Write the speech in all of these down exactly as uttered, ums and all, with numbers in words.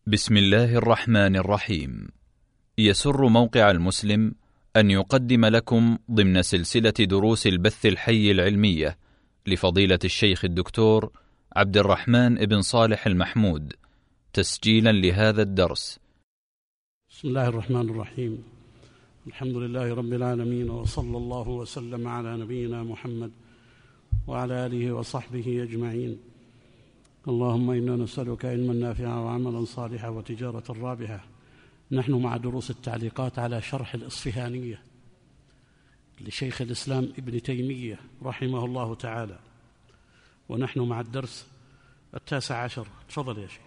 بسم الله الرحمن الرحيم. يسر موقع المسلم أن يقدم لكم ضمن سلسلة دروس البث الحي العلمية لفضيلة الشيخ الدكتور عبد الرحمن بن صالح المحمود تسجيلا لهذا الدرس. بسم الله الرحمن الرحيم. الحمد لله رب العالمين، وصلى الله وسلم على نبينا محمد وعلى آله وصحبه أجمعين. اللهم إنا نسألك علما نافعا وعملا صالحا وتجارة رابحة. نحن مع دروس التعليقات على شرح الإصفهانية لشيخ الإسلام ابن تيمية رحمه الله تعالى، ونحن مع الدرس التاسع عشر. تفضل يا شيخ.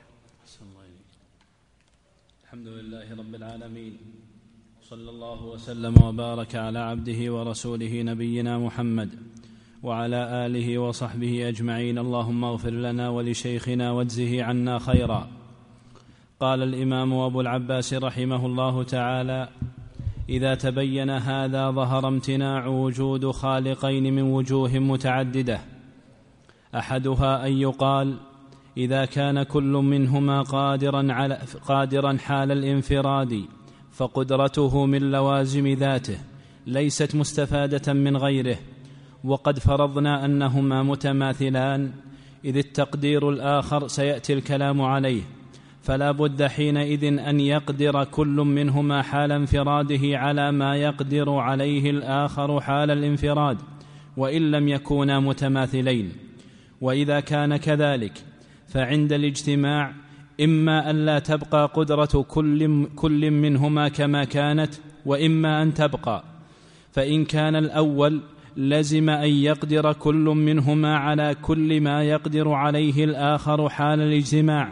الحمد لله رب العالمين، صلى الله وسلم وبارك على عبده ورسوله نبينا محمد وعلى آله وصحبه أجمعين. اللهم اغفر لنا ولشيخنا واجزه عنا خيرا. قال الإمام أبو العباس رحمه الله تعالى: إذا تبين هذا ظهر امتناع وجود خالقين من وجوه متعددة. أحدها أن يقال إذا كان كل منهما قادرا, على قادرا حال الانفراد فقدرته من لوازم ذاته ليست مستفادة من غيره، وقد فرضنا أنهما متماثلان، إذ التقدير الآخر سيأتي الكلام عليه، فلا بد حينئذ أن يقدر كل منهما حال انفراده على ما يقدر عليه الآخر حال الانفراد، وإن لم يكونا متماثلين. وإذا كان كذلك فعند الاجتماع إما أن لا تبقى قدرة كل, كل منهما كما كانت، وإما أن تبقى. فإن كان الأول لزم أن يقدر كل منهما على كل ما يقدر عليه الآخر حال الاجتماع،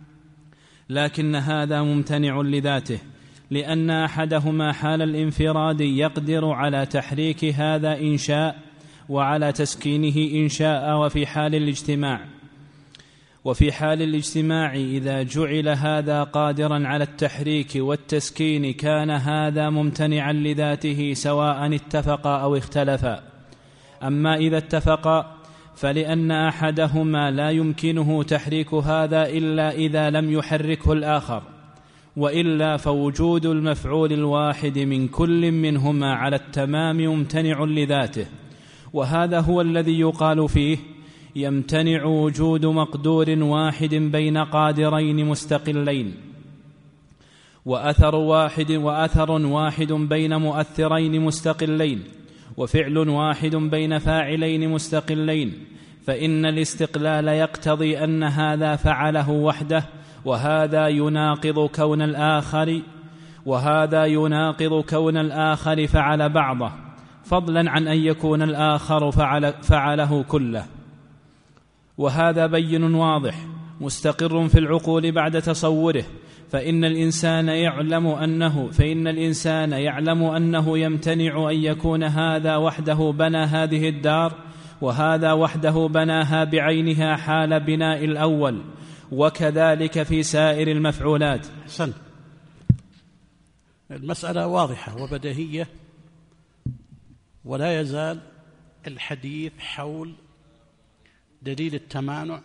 لكن هذا ممتنع لذاته، لأن أحدهما حال الانفراد يقدر على تحريك هذا إن شاء وعلى تسكينه إن شاء. وفي حال الاجتماع وفي حال الاجتماع إذا جعل هذا قادرا على التحريك والتسكين كان هذا ممتنعا لذاته سواء اتفقا أو اختلفا. أما إذا اتفقا فلأن أحدهما لا يمكنه تحريك هذا إلا إذا لم يحركه الآخر، وإلا فوجود المفعول الواحد من كل منهما على التمام ممتنع لذاته. وهذا هو الذي يقال فيه: يمتنع وجود مقدور واحد بين قادرين مستقلين، وأثر واحد وأثر واحد بين مؤثرين مستقلين، وفعل واحد بين فاعلين مستقلين، فإن الاستقلال يقتضي أن هذا فعله وحده، وهذا يناقض كون الآخر وهذا يناقض كون الآخر فعل بعضه، فضلا عن أن يكون الآخر فعل فعله كله. وهذا بين واضح مستقر في العقول بعد تصوره، فإن الإنسان يعلم أنه فإن الإنسان يعلم أنه يمتنع أن يكون هذا وحده بنى هذه الدار وهذا وحده بناها بعينها حال بناء الأول، وكذلك في سائر المفعولات. أحسن. المسألة واضحة وبديهية، ولا يزال الحديث حول دليل التمانع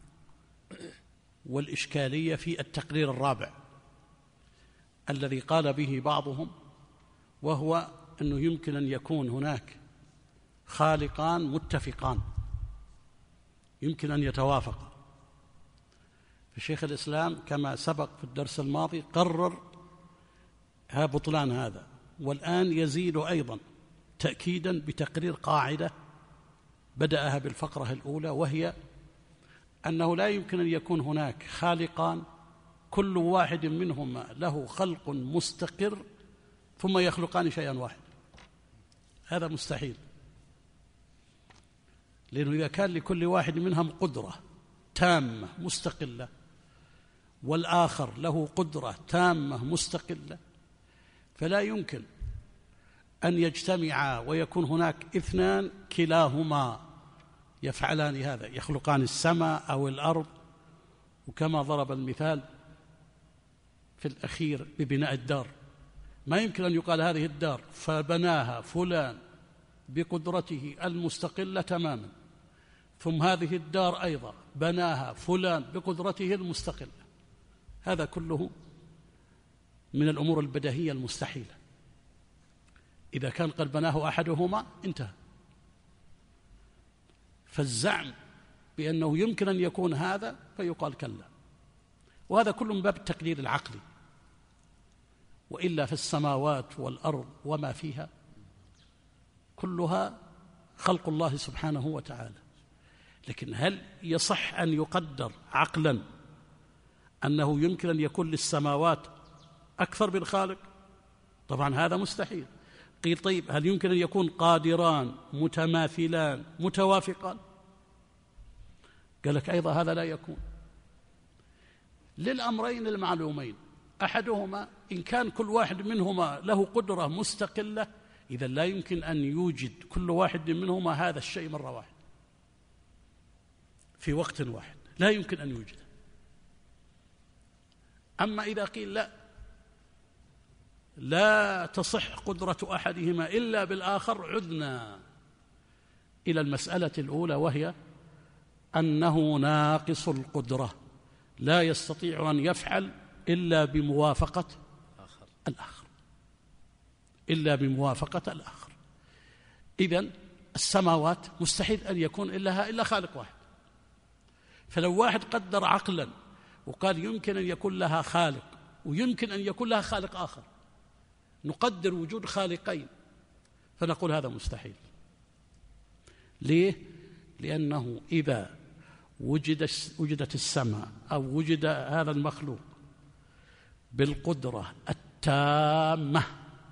والإشكالية في التقرير الرابع الذي قال به بعضهم، وهو أنه يمكن أن يكون هناك خالقان متفقان، يمكن أن يتوافق. فشيخ الإسلام كما سبق في الدرس الماضي قرر ها بطلان هذا، والآن يزيد أيضا تأكيدا بتقرير قاعدة بدأها بالفقرة الأولى، وهي أنه لا يمكن أن يكون هناك خالقان كل واحد منهما له خلق مستقر ثم يخلقان شيئا واحد. هذا مستحيل، لأنه إذا كان لكل واحد منهم قدرة تامة مستقلة والآخر له قدرة تامة مستقلة، فلا يمكن أن يجتمعا ويكون هناك اثنان كلاهما يفعلان هذا، يخلقان السماء أو الأرض. وكما ضرب المثال في الأخير ببناء الدار، ما يمكن أن يقال هذه الدار فبناها فلان بقدرته المستقلة تماما، ثم هذه الدار أيضا بناها فلان بقدرته المستقلة. هذا كله من الأمور البديهية المستحيلة. إذا كان قد بناه أحدهما انتهى. فالزعم بأنه يمكن أن يكون هذا فيقال كلا، وهذا كله من باب التقدير العقلي. وإلا في السماوات والأرض وما فيها كلها خلق الله سبحانه وتعالى. لكن هل يصح أن يقدر عقلا أنه يمكن أن يكون للسماوات أكثر من خالق؟ طبعا هذا مستحيل. قيل طيب هل يمكن أن يكون قادران متماثلان متوافقان؟ قال لك أيضا هذا لا يكون للأمرين المعلومين. أحدهما إن كان كل واحد منهما له قدرة مستقلة، إذا لا يمكن أن يوجد كل واحد منهما هذا الشيء مرة واحدة في وقت واحد، لا يمكن أن يوجد. أما إذا قيل لا لا تصح قدرة أحدهما إلا بالآخر، عدنا إلى المسألة الأولى، وهي أنه ناقص القدرة لا يستطيع أن يفعل إلا بموافقة الآخر، إلا بموافقة الآخر. إذن السماوات مستحيل أن يكون إلا إلا خالق واحد. فلو واحد قدر عقلا وقال يمكن أن يكون لها خالق ويمكن أن يكون لها خالق آخر، نقدر وجود خالقين، فنقول هذا مستحيل. ليه؟ لأنه إذا وجد وجدت السماء أو وجد هذا المخلوق بالقدرة التامة،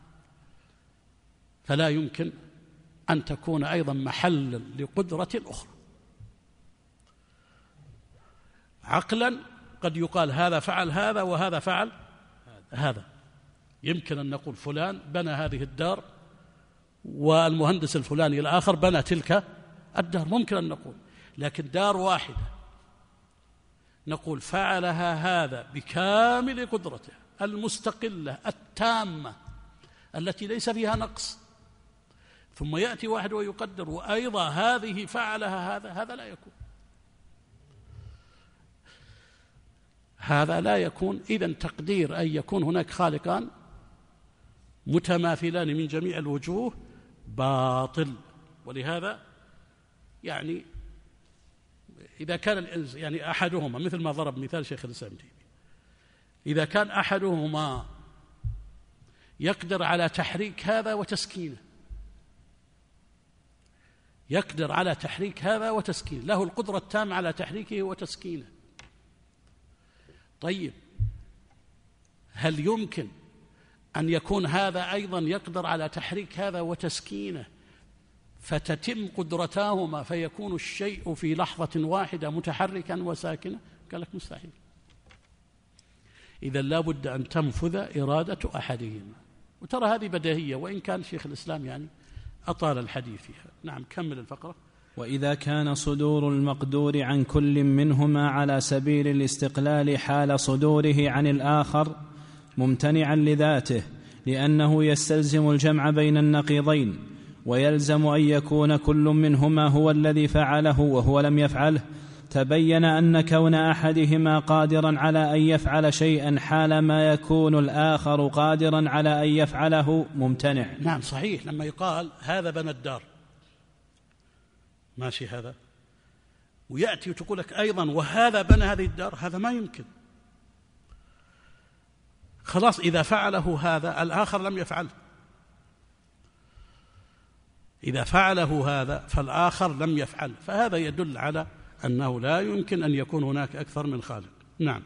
فلا يمكن أن تكون أيضا محلا لقدرة أخرى. عقلا قد يقال هذا فعل هذا وهذا فعل هذا. يمكن أن نقول فلان بنى هذه الدار والمهندس الفلاني الآخر بنى تلك الدار، ممكن أن نقول. لكن دار واحدة نقول فعلها هذا بكامل قدرته المستقلة التامة التي ليس فيها نقص، ثم يأتي واحد ويقدر وأيضا هذه فعلها هذا، هذا لا يكون. هذا لا يكون. إذن تقدير أن يكون هناك خالقان متماثلان من جميع الوجوه باطل. ولهذا يعني إذا كان يعني أحدهما، مثل ما ضرب مثال شيخ الإسلام تيمية، إذا كان أحدهما يقدر على تحريك هذا وتسكينه، يقدر على تحريك هذا وتسكينه، له القدرة التامة على تحريكه وتسكينه، طيب هل يمكن أن يكون هذا أيضا يقدر على تحريك هذا وتسكينه فتتم قدرتاهما فيكون الشيء في لحظة واحدة متحركا وساكنا؟ قال لك مستحيل. إذا لا بد أن تنفذ إرادة أحدهما. وترى هذه بديهية، وإن كان شيخ الإسلام يعني أطال الحديث فيها. نعم، كمل الفقرة. وإذا كان صدور المقدور عن كل منهما على سبيل الاستقلال حال صدوره عن الآخر ممتنعا لذاته، لأنه يستلزم الجمع بين النقيضين، ويلزم أن يكون كل منهما هو الذي فعله وهو لم يفعله، تبين أن كون أحدهما قادرا على أن يفعل شيئا حال ما يكون الآخر قادرا على أن يفعله ممتنع. نعم صحيح. لما يقال هذا بنى الدار ماشي هذا، ويأتي وتقول لك أيضا وهذا بنى هذه الدار، هذا ما يمكن. خلاص إذا فعله هذا الآخر لم يفعله، إذا فعله هذا فالآخر لم يفعل، فهذا يدل على أنه لا يمكن أن يكون هناك أكثر من خالق. نعم.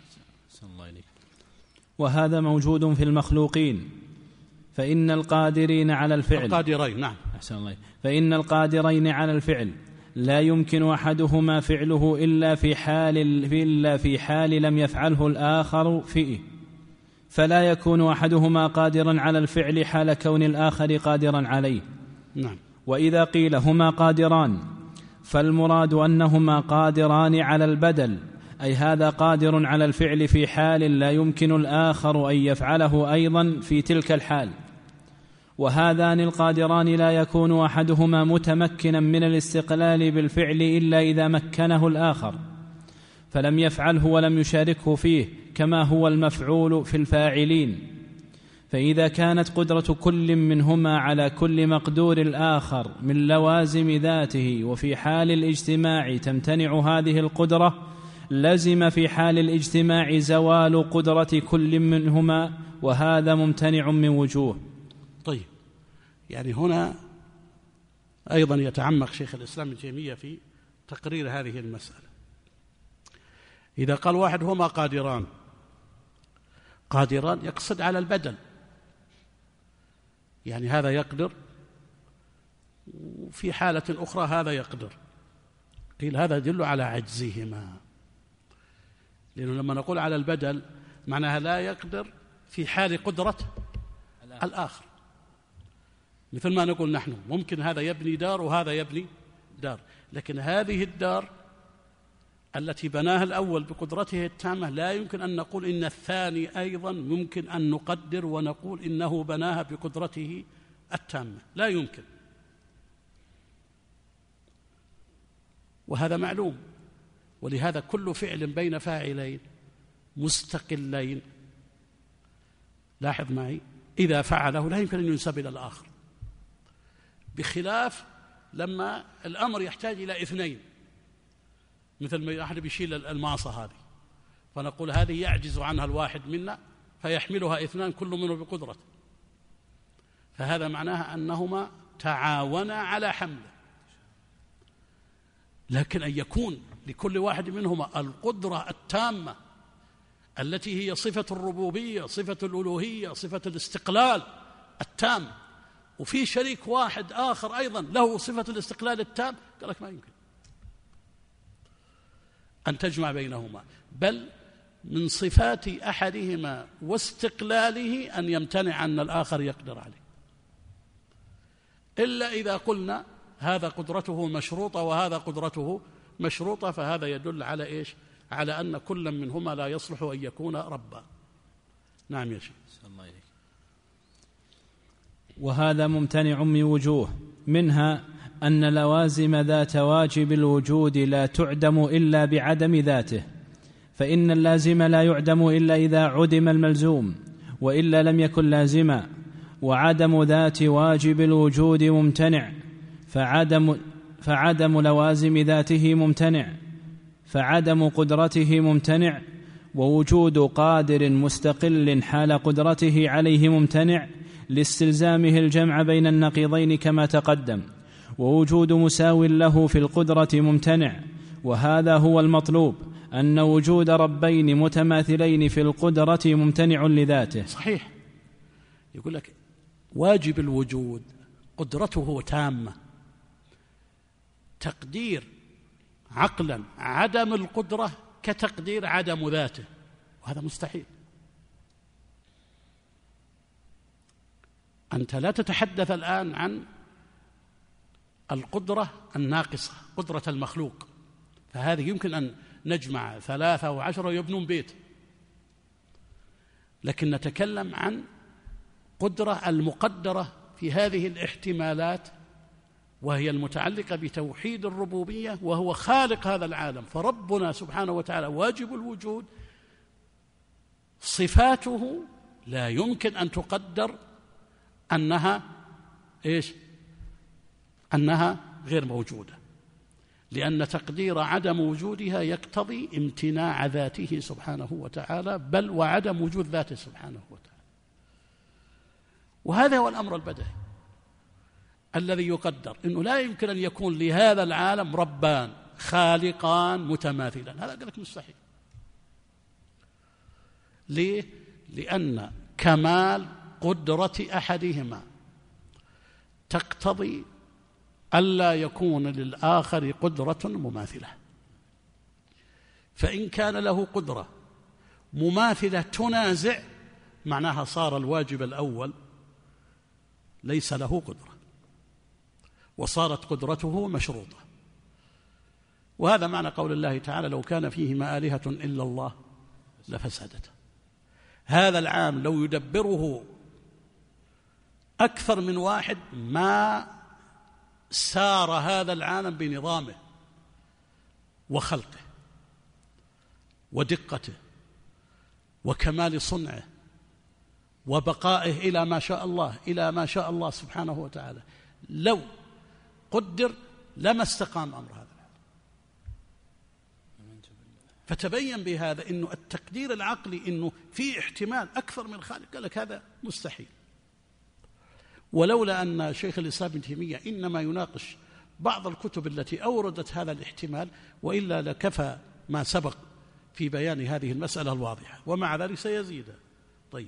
وهذا موجود في المخلوقين، فإن القادرين على الفعل القادرين نعم أحسن الله فإن القادرين على الفعل لا يمكن أحدهما فعله إلا في حال إلا في حال لم يفعله الآخر فيه، فلا يكون أحدهما قادرا على الفعل حال كون الآخر قادرا عليه. نعم. وإذا قيل هما قادران فالمراد أنهما قادران على البدل، أي هذا قادر على الفعل في حال لا يمكن الآخر أن يفعله أيضا في تلك الحال. وهذان القادران لا يكون أحدهما متمكنا من الاستقلال بالفعل إلا إذا مكنه الآخر فلم يفعله ولم يشاركه فيه، كما هو المفعول في الفاعلين. فإذا كانت قدرة كل منهما على كل مقدور الآخر من لوازم ذاته، وفي حال الاجتماع تمتنع هذه القدرة، لزم في حال الاجتماع زوال قدرة كل منهما، وهذا ممتنع من وجوه. طيب، يعني هنا أيضا يتعمق شيخ الإسلام ابن تيمية في تقرير هذه المسألة. إذا قال واحد هما قادران، قادران يقصد على البدل، يعني هذا يقدر وفي حالة أخرى هذا يقدر، قيل هذا يدل على عجزهما، لأنه لما نقول على البدل معناها لا يقدر في حال قدرة الآخر. مثل ما نقول نحن ممكن هذا يبني دار وهذا يبني دار، لكن هذه الدار التي بناها الأول بقدرته التامة لا يمكن أن نقول إن الثاني أيضا ممكن أن نقدر ونقول إنه بناها بقدرته التامة، لا يمكن، وهذا معلوم. ولهذا كل فعل بين فاعلين مستقلين، لاحظ معي، إذا فعله لا يمكن أن ينسب إلى الآخر، بخلاف لما الأمر يحتاج إلى اثنين، مثل ما أحد بيشيل الماصة هذه فنقول هذه يعجز عنها الواحد منا فيحملها اثنان كل منه بقدرته، فهذا معناها أنهما تعاونا على حمله. لكن أن يكون لكل واحد منهما القدرة التامة التي هي صفة الربوبية، صفة الألوهية، صفة الاستقلال التام، وفي شريك واحد آخر أيضا له صفة الاستقلال التام، قال لك ما يمكن أن تجمع بينهما، بل من صفات أحدهما واستقلاله أن يمتنع أن الآخر يقدر عليه، إلا إذا قلنا هذا قدرته مشروطة وهذا قدرته مشروطة، فهذا يدل على إيش؟ على أن كل منهما لا يصلح أن يكون ربا. نعم يا شيخ. وهذا ممتنع من وجوه، منها أن لوازم ذات واجب الوجود لا تعدم إلا بعدم ذاته، فإن اللازم لا يعدم إلا إذا عدم الملزوم، وإلا لم يكن لازما. وعدم ذات واجب الوجود ممتنع، فعدم, فعدم لوازم ذاته ممتنع، فعدم قدرته ممتنع، ووجود قادر مستقل حال قدرته عليه ممتنع لاستلزامه الجمع بين النقيضين كما تقدم، ووجود مساو له في القدرة ممتنع. وهذا هو المطلوب، أن وجود ربين متماثلين في القدرة ممتنع لذاته. صحيح، يقول لك واجب الوجود قدرته تامة، تقدير عقلا عدم القدرة كتقدير عدم ذاته، وهذا مستحيل. أنت لا تتحدث الآن عن القدرة الناقصة، قدرة المخلوق، فهذه يمكن أن نجمع ثلاثة وعشرة يبنون بيت، لكن نتكلم عن قدرة المقدرة في هذه الاحتمالات، وهي المتعلقة بتوحيد الربوبية، وهو خالق هذا العالم. فربنا سبحانه وتعالى واجب الوجود، صفاته لا يمكن أن تقدر أنها إيش؟ أنها غير موجودة، لأن تقدير عدم وجودها يقتضي امتناع ذاته سبحانه وتعالى، بل وعدم وجود ذاته سبحانه وتعالى. وهذا هو الأمر البديهي الذي يقدر أنه لا يمكن أن يكون لهذا العالم ربان خالقان متماثلان، هذا قال لك مستحيل. ليه؟ لأن كمال قدرة أحدهما تقتضي ألا يكون للآخر قدرة مماثلة، فإن كان له قدرة مماثلة تنازع، معناها صار الواجب الأول ليس له قدرة، وصارت قدرته مشروطة. وهذا معنى قول الله تعالى: لو كان فيهما آلهة إلا الله لفسدتا. هذا العام لو يدبره أكثر من واحد ما سار هذا العالم بنظامه وخلقه ودقته وكمال صنعه وبقائه إلى ما شاء الله إلى ما شاء الله سبحانه وتعالى، لو قدر لما استقام أمر هذا. فتبين بهذا إنه التقدير العقلي إنه في احتمال أكثر من الخالق، قال لك هذا مستحيل. ولولا أن شيخ الإسلام ابن تيمية إنما يناقش بعض الكتب التي أوردت هذا الاحتمال، وإلا لكفى ما سبق في بيان هذه المسألة الواضحة، ومع ذلك سيزيد. طيب.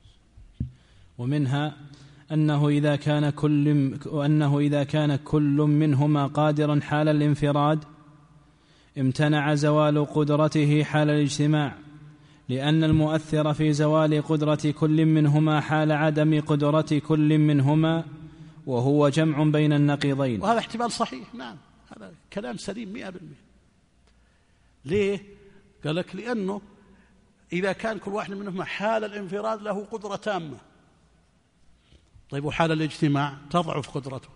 ومنها أنه إذا كان كل أنه إذا كان كل منهما قادرا حال الانفراد امتنع زوال قدرته حال الاجتماع، لأن المؤثر في زوال قدرة كل منهما حال عدم قدرة كل منهما، وهو جمع بين النقيضين. وهذا احتمال صحيح، نعم، هذا كلام سليم مئة بالمئة. ليه؟ قال لك لأنه إذا كان كل واحد منهما حال الانفراد له قدرة تامة، طيب وحال الاجتماع تضعف قدرته،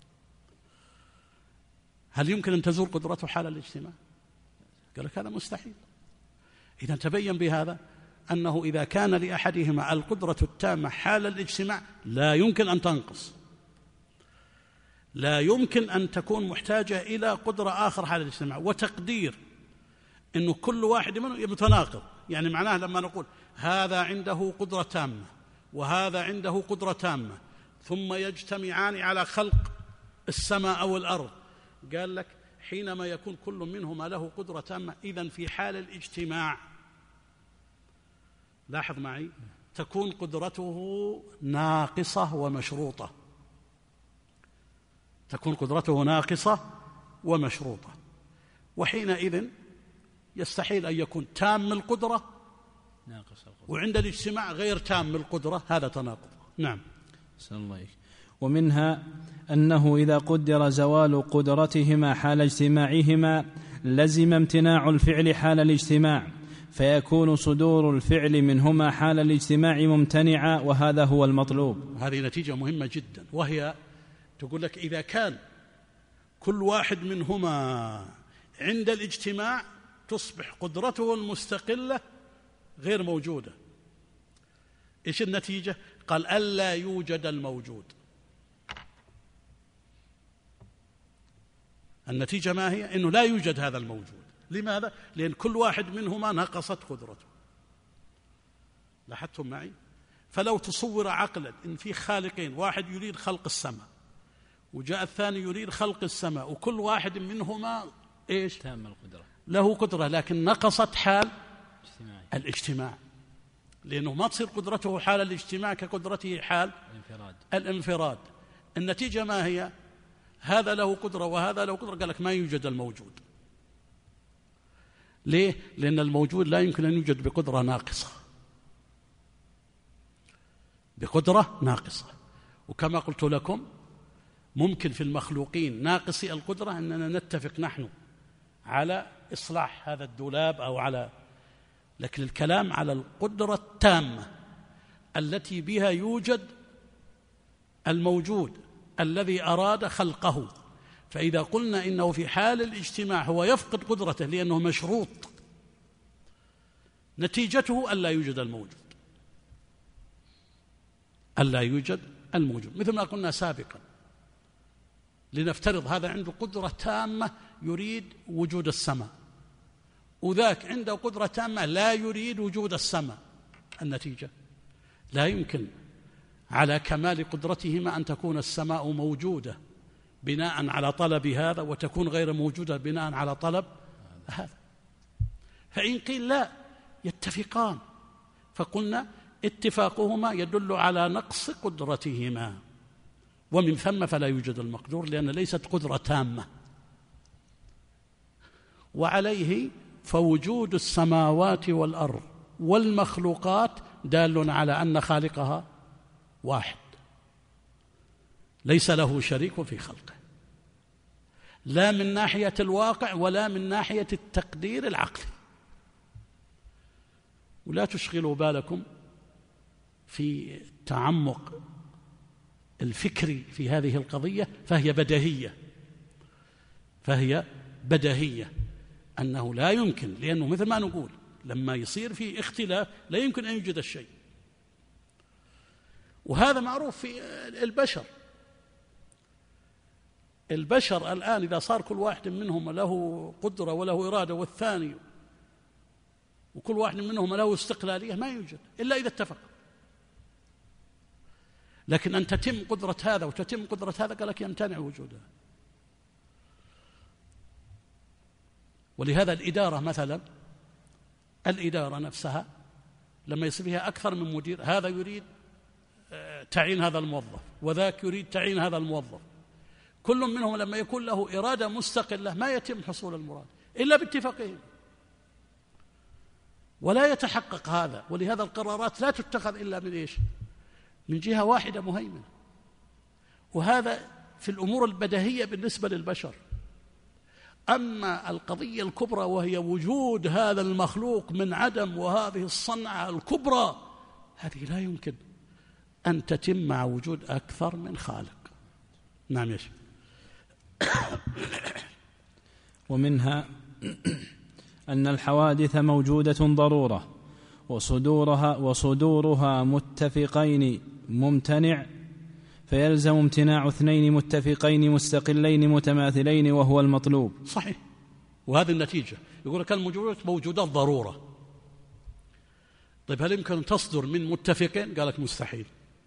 هل يمكن أن تزول قدرته حال الاجتماع؟ قال لك هذا مستحيل. إذا تبين بهذا أنه إذا كان لأحدهما القدرة التامة حال الاجتماع لا يمكن أن تنقص، لا يمكن أن تكون محتاجة إلى قدرة آخر حال الاجتماع. وتقدير أنه كل واحد منهم متناقض، يعني معناه لما نقول هذا عنده قدرة تامة وهذا عنده قدرة تامة ثم يجتمعان على خلق السماء أو الأرض، قال لك حينما يكون كل منهما له قدرة تامة إذن في حال الاجتماع، لاحظ معي، تكون قدرته ناقصة ومشروطة، تكون قدرته ناقصة ومشروطة، وحينئذ يستحيل أن يكون تام القدرة وعند الاجتماع غير تام القدرة، هذا تناقض. نعم. أحسن الله إليك. ومنها أنه إذا قدر زوال قدرتهما حال اجتماعهما لزم امتناع الفعل حال الاجتماع، فيكون صدور الفعل منهما حال الاجتماع ممتنعا، وهذا هو المطلوب. هذه نتيجة مهمة جدا، وهي تقول لك إذا كان كل واحد منهما عند الاجتماع تصبح قدرته المستقلة غير موجودة. إيش النتيجة؟ قال ألا يوجد الموجود. النتيجة ما هي؟ إنه لا يوجد هذا الموجود. لماذا؟ لأن كل واحد منهما نقصت قدرته. لاحظتم معي؟ فلو تصور عقلا إن في خالقين، واحد يريد خلق السماء وجاء الثاني يريد خلق السماء، وكل واحد منهما إيش؟ تام القدرة، له قدرة، لكن نقصت حال الاجتماع، لأنه ما تصير قدرته حال الاجتماع كقدرته حال الانفراد. الانفراد. النتيجة ما هي؟ هذا له قدرة وهذا له قدرة، قال لك ما يوجد الموجود. ليه؟ لأن الموجود لا يمكن أن يوجد بقدرة ناقصة، بقدرة ناقصة. وكما قلت لكم ممكن في المخلوقين ناقصي القدرة أننا نتفق نحن على إصلاح هذا الدولاب أو على، لكن الكلام على القدرة التامة التي بها يوجد الموجود الذي أراد خلقه. فإذا قلنا إنه في حال الاجتماع هو يفقد قدرته لأنه مشروط، نتيجته ألا يوجد الموجود، ألا يوجد الموجود. مثل ما قلنا سابقا، لنفترض هذا عنده قدرة تامة يريد وجود السماء، وذاك عنده قدرة تامة لا يريد وجود السماء، النتيجة لا يمكن على كمال قدرتهما أن تكون السماء موجودة بناء على طلب هذا وتكون غير موجودة بناء على طلب هذا. فإن قيل لا، يتفقان، فقلنا اتفاقهما يدل على نقص قدرتهما، ومن ثم فلا يوجد المقدور لأن ليست قدرة تامة. وعليه فوجود السماوات والأرض والمخلوقات دال على أن خالقها واحد ليس له شريك في خلقه، لا من ناحية الواقع ولا من ناحية التقدير العقلي. ولا تشغلوا بالكم في التعمق الفكري في هذه القضية، فهي بديهية، فهي بديهية أنه لا يمكن، لأنه مثل ما نقول لما يصير في اختلاف لا يمكن أن يوجد الشيء. وهذا معروف في البشر. البشر الآن إذا صار كل واحد منهم له قدرة وله إرادة والثاني وكل واحد منهم له استقلالية ما يوجد إلا إذا اتفق. لكن أن تتم قدرة هذا وتتم قدرة هذا قال لك يمتنع وجودها. ولهذا الإدارة مثلا، الإدارة نفسها لما يصير فيها أكثر من مدير، هذا يريد تعيين هذا الموظف وذاك يريد تعيين هذا الموظف، كل منهم لما يكون له إرادة مستقلة ما يتم حصول المراد إلا باتفاقهم، ولا يتحقق هذا. ولهذا القرارات لا تتخذ إلا من إيش؟ من جهة واحدة مهيمنة. وهذا في الأمور البديهية بالنسبة للبشر. أما القضية الكبرى وهي وجود هذا المخلوق من عدم وهذه الصنعة الكبرى، هذه لا يمكن أن تتم مع وجود أكثر من خالق. نعم يا شيخ. ومنها أن الحوادث موجودة ضرورة وصدورها وصدورها متفقين ممتنع، فيلزم امتناع اثنين متفقين مستقلين متماثلين وهو المطلوب. صحيح. وهذه النتيجة يقول لك الموجودات موجودات ضرورة. طيب هل يمكن أن تصدر من متفقين؟ قال لك مستحيل.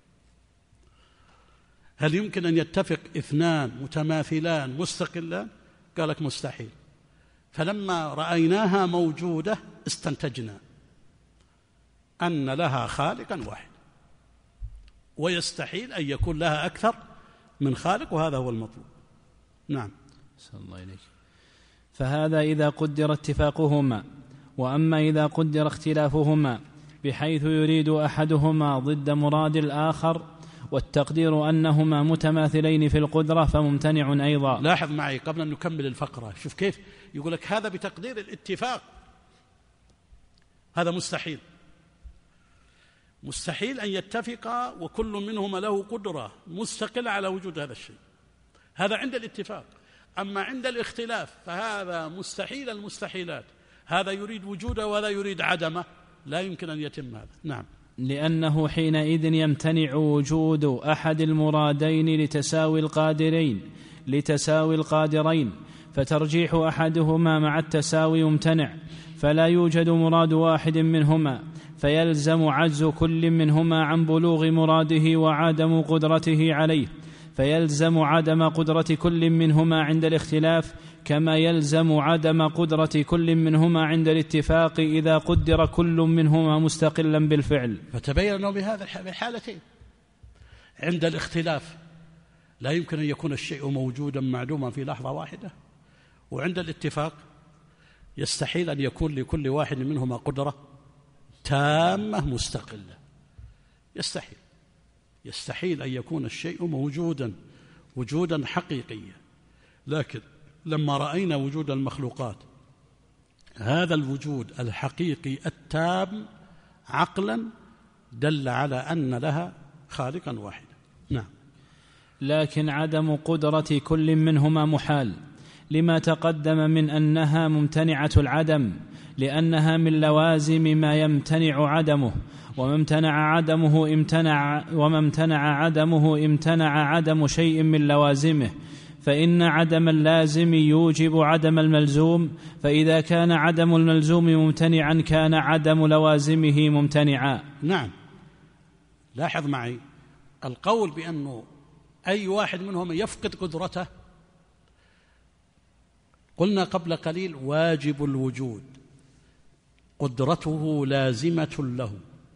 هل يمكن أن يتفق اثنان متماثلان مستقلان؟ قال لك مستحيل. فلما رأيناها موجودة استنتجنا أن لها خالقا واحد، ويستحيل أن يكون لها أكثر من خالق، وهذا هو المطلوب. نعم. صلى الله إليك. فهذا إذا قدر اتفاقهما. وأما إذا قدر اختلافهما بحيث يريد أحدهما ضد مراد الآخر والتقدير أنهما متماثلين في القدرة فممتنع أيضا. لاحظ معي قبل أن نكمل الفقرة، شوف كيف يقول لك هذا بتقدير الاتفاق، هذا مستحيل. مستحيل أن يتفقا وكل منهما له قدرة مستقلة على وجود هذا الشيء، هذا عند الاتفاق. أما عند الاختلاف فهذا مستحيل المستحيلات، هذا يريد وجوده وهذا يريد عدمه، لا يمكن أن يتم هذا. نعم. لأنه حينئذ يمتنع وجود أحد المرادين لتساوي القادرين لتساوي القادرين فترجيح أحدهما مع التساوي ممتنع، فلا يوجد مراد واحد منهما، فيلزم عجز كل منهما عن بلوغ مراده وعدم قدرته عليه، فيلزم عدم قدرة كل منهما عند الاختلاف كما يلزم عدم قدرة كل منهما عند الاتفاق إذا قدر كل منهما مستقلا بالفعل. فتبين أنه بهذا الحالتين عند الاختلاف لا يمكن أن يكون الشيء موجودا معدوما في لحظة واحدة، وعند الاتفاق يستحيل أن يكون لكل واحد منهما قدرة تامة مستقلة، يستحيل يستحيل أن يكون الشيء موجودا وجودا حقيقيا. لكن لما رأينا وجود المخلوقات، هذا الوجود الحقيقي التام عقلا دل على أن لها خالقا واحدا. نعم. لكن عدم قدرة كل منهما محال لما تقدم من أنها ممتنعة العدم، لأنها من لوازم ما يمتنع عدمه، وما امتنع عدمه امتنع وما امتنع عدمه امتنع عدم شيء من لوازمه، فإن عدم اللازم يوجب عدم الملزوم، فإذا كان عدم الملزوم ممتنعا كان عدم لوازمه ممتنعا. نعم. لاحظ معي القول بأنه أي واحد منهم يفقد قدرته، قلنا قبل قليل واجب الوجود قدرته لازمة له،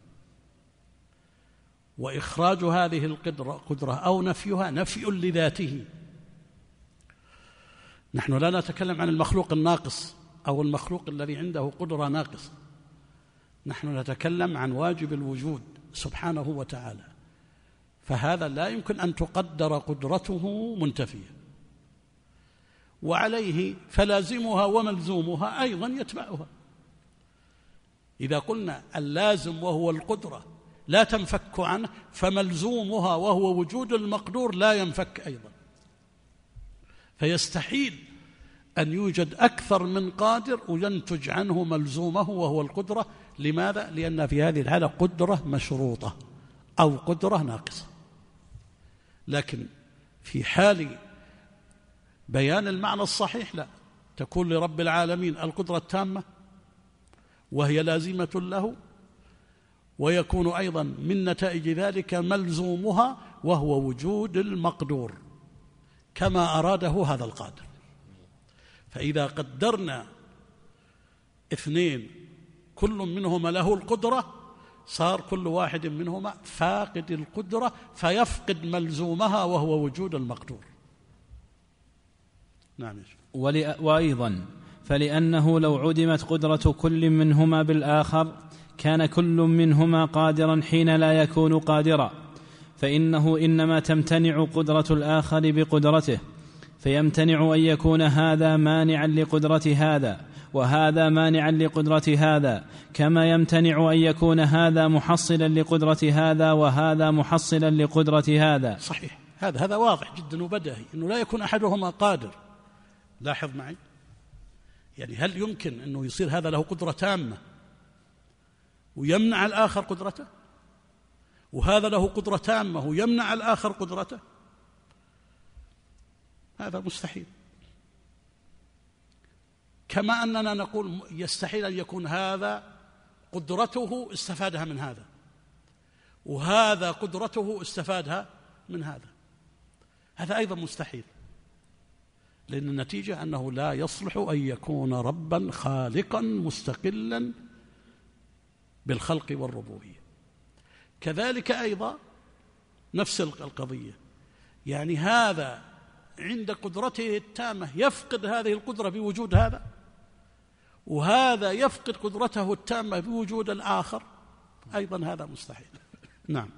وإخراج هذه القدرة أو نفيها نفي لذاته. نحن لا نتكلم عن المخلوق الناقص أو المخلوق الذي عنده قدرة ناقصة، نحن نتكلم عن واجب الوجود سبحانه وتعالى، فهذا لا يمكن أن تقدر قدرته منتفية، وعليه فلازمها وملزومها أيضا يتبعها. إذا قلنا اللازم وهو القدرة لا تنفك عنه، فملزومها وهو وجود المقدور لا ينفك أيضا. فيستحيل أن يوجد أكثر من قادر وينتج عنه ملزومه وهو القدرة. لماذا؟ لأن في هذه الحالة قدرة مشروطة أو قدرة ناقصة. لكن في حال بيان المعنى الصحيح لا، تكون لرب العالمين القدرة التامة وهي لازمة له، ويكون أيضا من نتائج ذلك ملزومها وهو وجود المقدور كما أراده هذا القادر. فإذا قدرنا اثنين كل منهما له القدرة صار كل واحد منهما فاقد القدرة فيفقد ملزومها وهو وجود المقدور. نعم. وأيضا فلأنه لو عدمت قدرة كل منهما بالآخر كان كل منهما قادرا حين لا يكون قادرا، فإنه إنما تمتنع قدرة الآخر بقدرته، فيمتنع أن يكون هذا مانعا لقدرة هذا وهذا مانعا لقدرة هذا، كما يمتنع أن يكون هذا محصلا لقدرة هذا وهذا محصلا لقدرة هذا. صحيح، هذا هذا واضح جدا وبديهي أنه لا يكون أحدهما قادر. لاحظ معي، يعني هل يمكن أنه يصير هذا له قدرة تامة ويمنع الآخر قدرته، وهذا له قدرة تامة ويمنع الآخر قدرته؟ هذا مستحيل. كما أننا نقول يستحيل أن يكون هذا قدرته استفادها من هذا وهذا قدرته استفادها من هذا، هذا أيضا مستحيل، لأن النتيجة أنه لا يصلح أن يكون ربا خالقا مستقلا بالخلق والربوبية. كذلك أيضا نفس القضية، يعني هذا عند قدرته التامة يفقد هذه القدرة بوجود هذا، وهذا يفقد قدرته التامة بوجود الآخر، أيضا هذا مستحيل. نعم.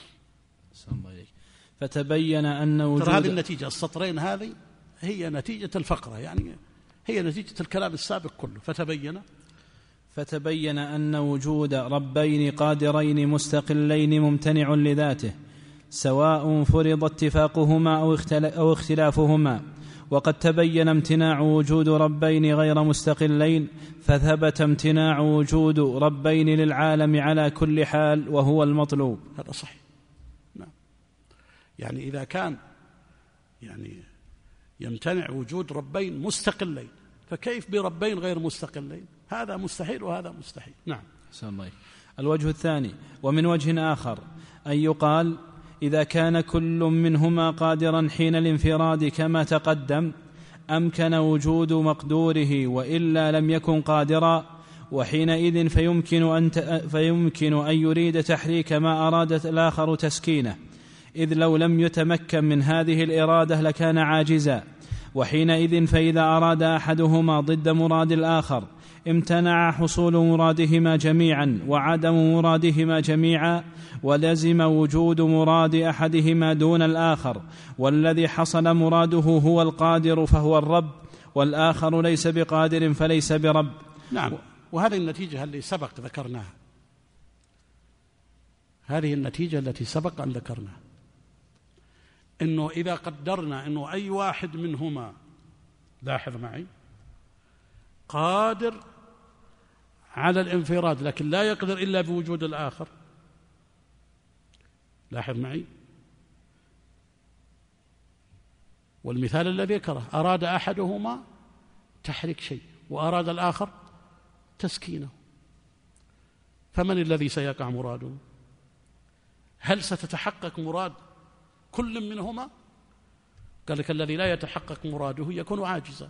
فتبين أن وجود ترى هذه النتيجة، السطرين هذه هي نتيجة الفقرة، يعني هي نتيجة الكلام السابق كله. فتبين فتبين أن وجود ربين قادرين مستقلين ممتنع لذاته، سواء فرض اتفاقهما أو اختلافهما. وقد تبين امتناع وجود ربين غير مستقلين، فثبت امتناع وجود ربين للعالم على كل حال وهو المطلوب. هذا صحيح. نعم. يعني إذا كان يعني يمتنع وجود ربين مستقلين، فكيف بربين غير مستقلين؟ هذا مستحيل وهذا مستحيل. نعم. الوجه الثاني، ومن وجه آخر أن يقال إذا كان كل منهما قادرا حين الانفراد كما تقدم أمكن وجود مقدوره وإلا لم يكن قادرا، وحينئذ فيمكن أن, فيمكن أن يريد تحريك ما أرادت الآخر تسكينه، إذ لو لم يتمكن من هذه الإرادة لكان عاجزا. وحينئذ فإذا أراد أحدهما ضد مراد الآخر امتنع حصول مرادهما جميعا وعدم مرادهما جميعا، ولزم وجود مراد أحدهما دون الآخر، والذي حصل مراده هو القادر فهو الرب، والآخر ليس بقادر فليس برب. نعم. وهذه النتيجة اللي سبق ذكرناها، هذه النتيجة التي سبق أن ذكرناها، إنه إذا قدرنا إنه أي واحد منهما، لاحظ معي، قادر على الانفراد لكن لا يقدر إلا بوجود الآخر، لاحظ معي، والمثال الذي ذكره أراد أحدهما تحريك شيء وأراد الآخر تسكينه، فمن الذي سيقع مراده؟ هل ستتحقق مراد كل منهما؟ قال لك الذي لا يتحقق مراده يكون عاجزا،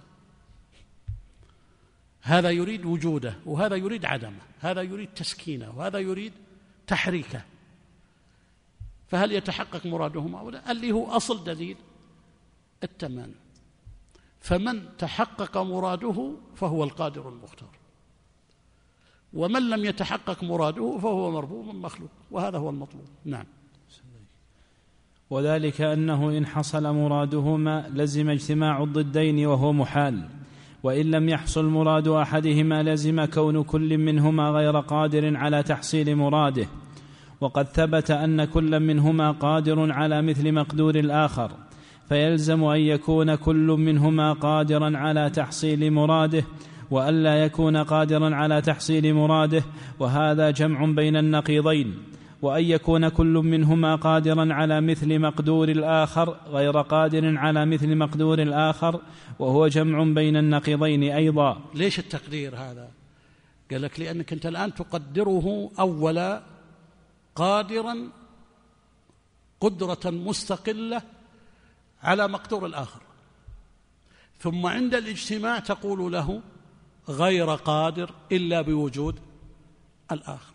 هذا يريد وجوده وهذا يريد عدمه، هذا يريد تسكينه وهذا يريد تحريكه، فهل يتحقق مرادهما أو لا؟ اللي هو أصل دليل التمانع. فمن تحقق مراده فهو القادر المختار، ومن لم يتحقق مراده فهو مربوب مخلوق، وهذا هو المطلوب. نعم. وذلك أنه إن حصل مرادهما لزم اجتماع الضدين وهو محال، وإن لم يحصل مراد أحدهما لزم كون كل منهما غير قادر على تحصيل مراده. وقد ثبت أن كل منهما قادر على مثل مقدور الآخر، فيلزم أن يكون كل منهما قادرا على تحصيل مراده وألا يكون قادرا على تحصيل مراده، وهذا جمع بين النقيضين. وأن يكون كل منهما قادرا على مثل مقدور الآخر غير قادر على مثل مقدور الآخر، وهو جمع بين النقيضين أيضا. ليش التقدير هذا؟ قال لك لأنك أنت الآن تقدره أولا قادرا قدرة مستقلة على مقدور الآخر، ثم عند الاجتماع تقول له غير قادر إلا بوجود الآخر.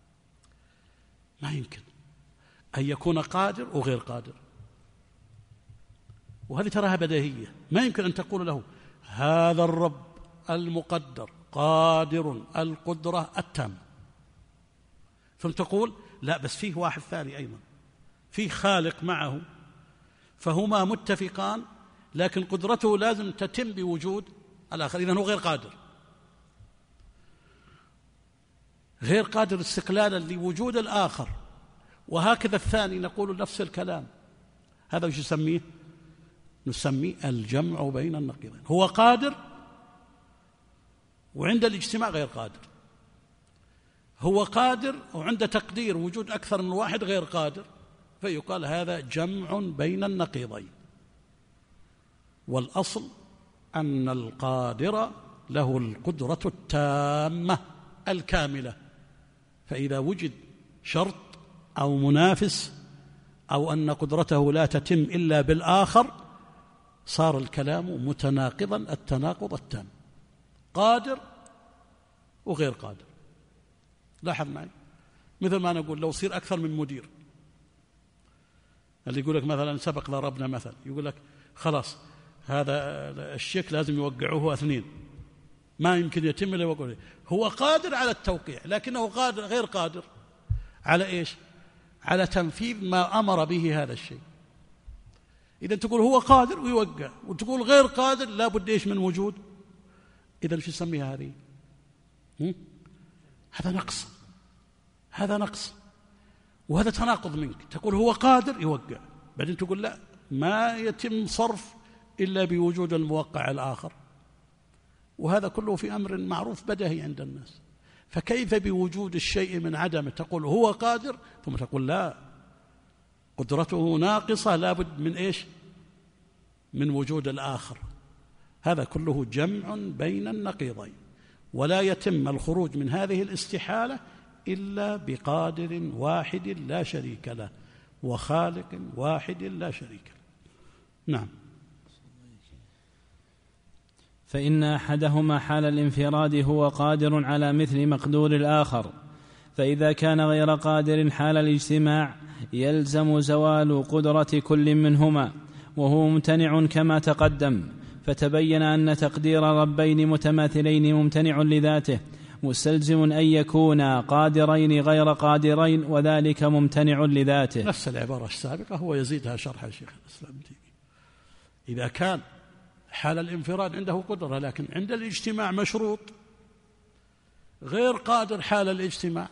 ما يمكن أن يكون قادر وغير قادر، وهذه تراها بديهية. ما يمكن أن تقول له هذا الرب المقدر قادر القدرة التامة، ثم تقول لا بس فيه واحد ثاني أيضا، فيه خالق معه، فهما متفقان لكن قدرته لازم تتم بوجود الآخر، إذن هو غير قادر. غير قادر استقلالا لوجود الآخر، وهكذا الثاني نقول نفس الكلام. هذا وش نسميه؟ نسميه الجمع بين النقيضين. هو قادر وعند الاجتماع غير قادر، هو قادر وعند تقدير وجود أكثر من واحد غير قادر، فيقال هذا جمع بين النقيضين. والأصل أن القادر له القدرة التامة الكاملة، فإذا وجد شرط أو منافس أو أن قدرته لا تتم إلا بالآخر صار الكلام متناقضا التناقض التام، قادر وغير قادر. لاحظ معي، مثل ما نقول لو صير أكثر من مدير، اللي يقول لك مثلا سبق ضربنا مثل، يقول لك خلاص هذا الشيك لازم يوقعوه اثنين، ما يمكن يتم إلا يوقعوه. هو قادر على التوقيع لكنه قادر غير قادر على إيش؟ على تنفيذ ما أمر به هذا الشيء. إذا تقول هو قادر ويوقع، وتقول غير قادر لا بد إيش من وجود. إذا شو نسميها هذه؟ هذا نقص، هذا نقص، وهذا تناقض منك. تقول هو قادر يوقع، بعدين تقول لا ما يتم صرف إلا بوجود الموقع الآخر، وهذا كله في أمر معروف بديهي عند الناس. فكيف بوجود الشيء من عدمه تقول هو قادر ثم تقول لا قدرته ناقصة لابد من إيش؟ من وجود الآخر. هذا كله جمع بين النقيضين، ولا يتم الخروج من هذه الاستحالة إلا بقادر واحد لا شريك له وخالق واحد لا شريك له. نعم. فإن أحدهما حال الانفراد هو قادر على مثل مقدور الآخر، فإذا كان غير قادر حال الاجتماع يلزم زوال قدرة كل منهما، وهو ممتنع كما تقدم. فتبين أن تقدير ربين متماثلين ممتنع لذاته، مستلزم أن يكونا قادرين غير قادرين، وذلك ممتنع لذاته. نفس العبارة السابقة هو يزيدها شرح الشيخ الإسلام. إذا كان حال الانفراد عنده قدرة لكن عند الاجتماع مشروط، غير قادر حال الاجتماع،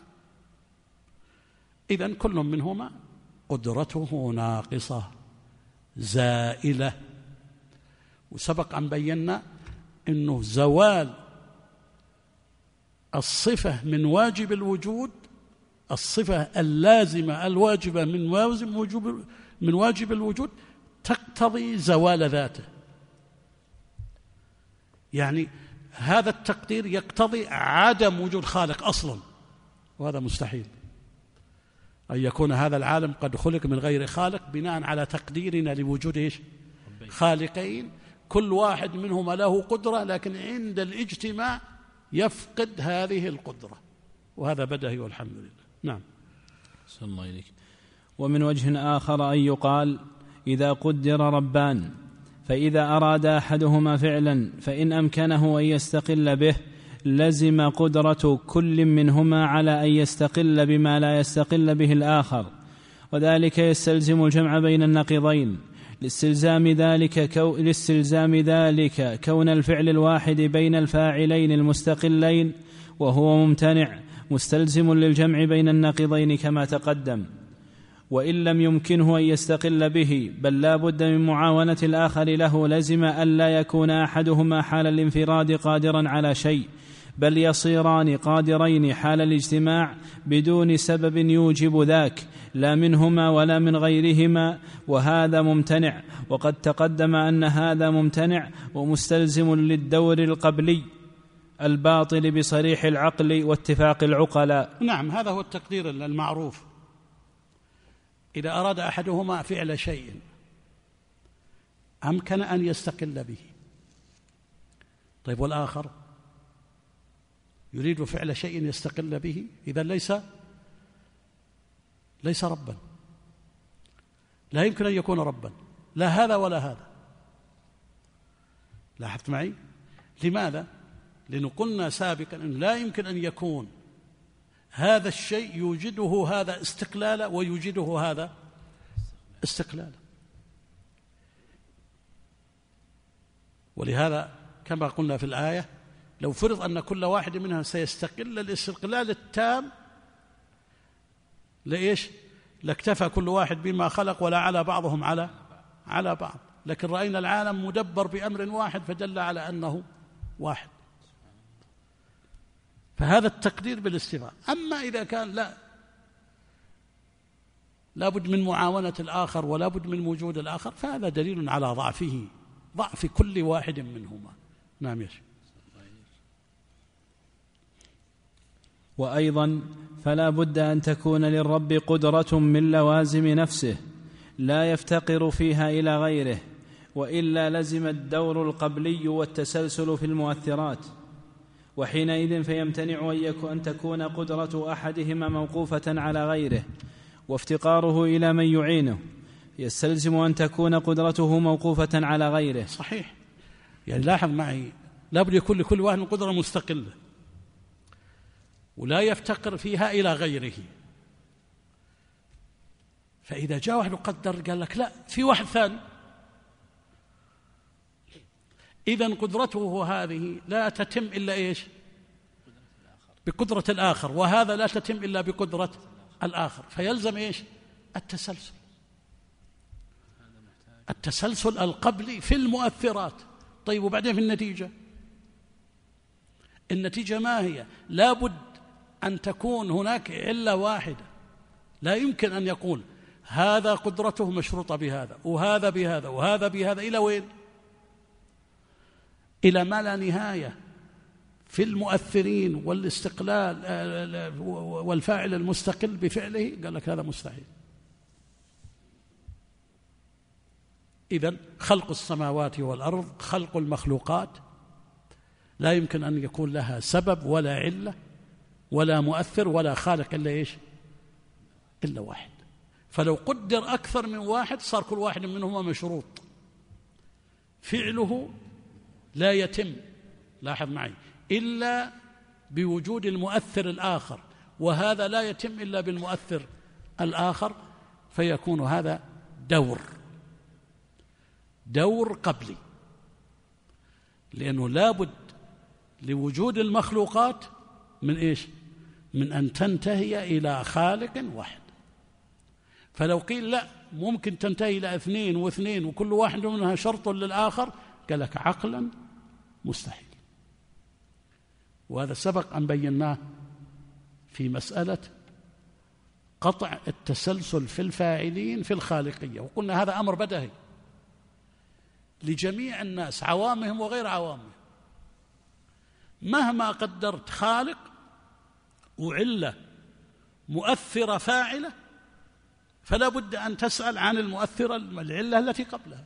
إذن كل منهما قدرته ناقصة زائلة. وسبق أن بينا أنه زوال الصفة من واجب الوجود، الصفة اللازمة الواجبة من واجب من واجب الوجود تقتضي زوال ذاته. يعني هذا التقدير يقتضي عدم وجود خالق أصلا، وهذا مستحيل أن يكون هذا العالم قد خلق من غير خالق بناء على تقديرنا لوجود إيش؟ خالقين كل واحد منهما له قدرة، لكن عند الاجتماع يفقد هذه القدرة، وهذا بدهي والحمد لله. نعم. صلى الله عليك. ومن وجه آخر أن يقال إذا قدر ربان، فإذا أراد أحدهما فعلا فإن أمكنه أن يستقل به لزم قدرة كل منهما على أن يستقل بما لا يستقل به الآخر، وذلك يستلزم الجمع بين النقيضين. لاستلزام ذلك كو لاستلزام ذلك كون الفعل الواحد بين الفاعلين المستقلين، وهو ممتنع مستلزم للجمع بين النقيضين كما تقدم. وإن لم يمكنه أن يستقل به، بل لا بد من معاونة الآخر له، لزم أن لا يكون أحدهما حال الانفراد قادرا على شيء، بل يصيران قادرين حال الاجتماع بدون سبب يوجب ذاك، لا منهما ولا من غيرهما، وهذا ممتنع. وقد تقدم أن هذا ممتنع ومستلزم للدور القبلي الباطل بصريح العقل واتفاق العقلاء. نعم، هذا هو التقدير المعروف. إذا أراد أحدهما فعل شيء أمكن أن يستقل به، طيب والآخر يريد فعل شيء يستقل به، إذا ليس ليس ربا، لا يمكن أن يكون ربا، لا هذا ولا هذا. لاحظت معي؟ لماذا؟ لأنه قلنا سابقا أنه لا يمكن أن يكون هذا الشيء يوجده هذا استقلالا ويوجده هذا استقلالا. ولهذا كما قلنا في الآية لو فرض أن كل واحد منها سيستقل الاستقلال التام لإيش؟ لاكتفى كل واحد بما خلق ولا على بعضهم على على بعض، لكن رأينا العالم مدبر بأمر واحد فدل على أنه واحد. فهذا التقدير بالاستواء. أما إذا كان لا لابد من معاونة الآخر ولا بد من وجود الآخر، فهذا دليل على ضعفه، ضعف كل واحد منهما. نعم يا شيخ. وأيضا فلا بد أن تكون للرب قدرة من لوازم نفسه لا يفتقر فيها إلى غيره، وإلا لزم الدور القبلي والتسلسل في المؤثرات، وحينئذ فيمتنع أن تكون قدرة أحدهما موقوفة على غيره وافتقاره إلى من يعينه، يستلزم أن تكون قدرته موقوفة على غيره. صحيح، يعني لاحظ معي، لا بد يكون لكل واحد قدرة مستقلة ولا يفتقر فيها إلى غيره. فإذا جاء واحد قدر قال لك لا في واحد ثاني، إذن قدرته هذه لا تتم إلا إيش؟ بقدرة الآخر، وهذا لا تتم إلا بقدرة الآخر، فيلزم إيش؟ التسلسل، التسلسل القبلي في المؤثرات. طيب وبعدين في النتيجة، النتيجة ما هي؟ لا بد أن تكون هناك علة واحدة، لا يمكن أن يقول هذا قدرته مشروطة بهذا وهذا بهذا وهذا بهذا، إلى وين؟ إلى ما لا نهاية في المؤثرين والاستقلال والفاعل المستقل بفعله. قال لك هذا مستحيل. إذن خلق السماوات والأرض، خلق المخلوقات، لا يمكن أن يكون لها سبب ولا علة ولا مؤثر ولا خالق إلا إيش؟ إلا واحد. فلو قدر أكثر من واحد صار كل واحد منهما مشروط، فعله لا يتم، لاحظ معي، إلا بوجود المؤثر الآخر، وهذا لا يتم إلا بالمؤثر الآخر، فيكون هذا دور دور قبلي، لأنه لا بد لوجود المخلوقات من إيش؟ من أن تنتهي إلى خالق واحد. فلو قيل لا ممكن تنتهي إلى اثنين واثنين وكل واحد منها شرط للآخر، قال لك عقلا مستحيل. وهذا سبق أن بيناه في مسألة قطع التسلسل في الفاعلين في الخالقية، وقلنا هذا أمر بديهي لجميع الناس عوامهم وغير عوامهم. مهما قدرت خالق وعلة مؤثرة فاعلة، فلا بد أن تسأل عن المؤثرة العلة التي قبلها.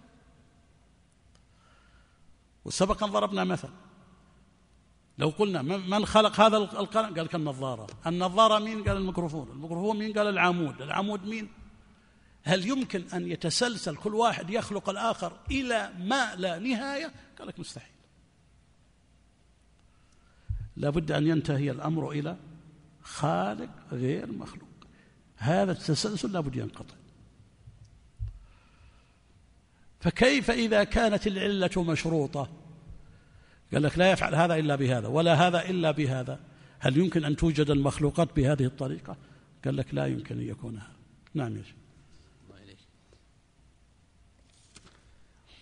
وسبقا ضربنا مثل، لو قلنا من خلق هذا القلم؟ قال كالنظارة. النظارة مين؟ قال الميكروفون. الميكروفون مين؟ قال العمود. العمود مين؟ هل يمكن أن يتسلسل كل واحد يخلق الآخر إلى ما لا نهاية؟ قال لك مستحيل. لا بد أن ينتهي الأمر إلى خالق غير مخلوق، هذا التسلسل لا بد ينقطع. فكيف إذا كانت العلة مشروطة؟ قال لك لا يفعل هذا إلا بهذا ولا هذا إلا بهذا، هل يمكن أن توجد المخلوقات بهذه الطريقة؟ قال لك لا يمكن أن يكون هذا. نعم يا شيخ.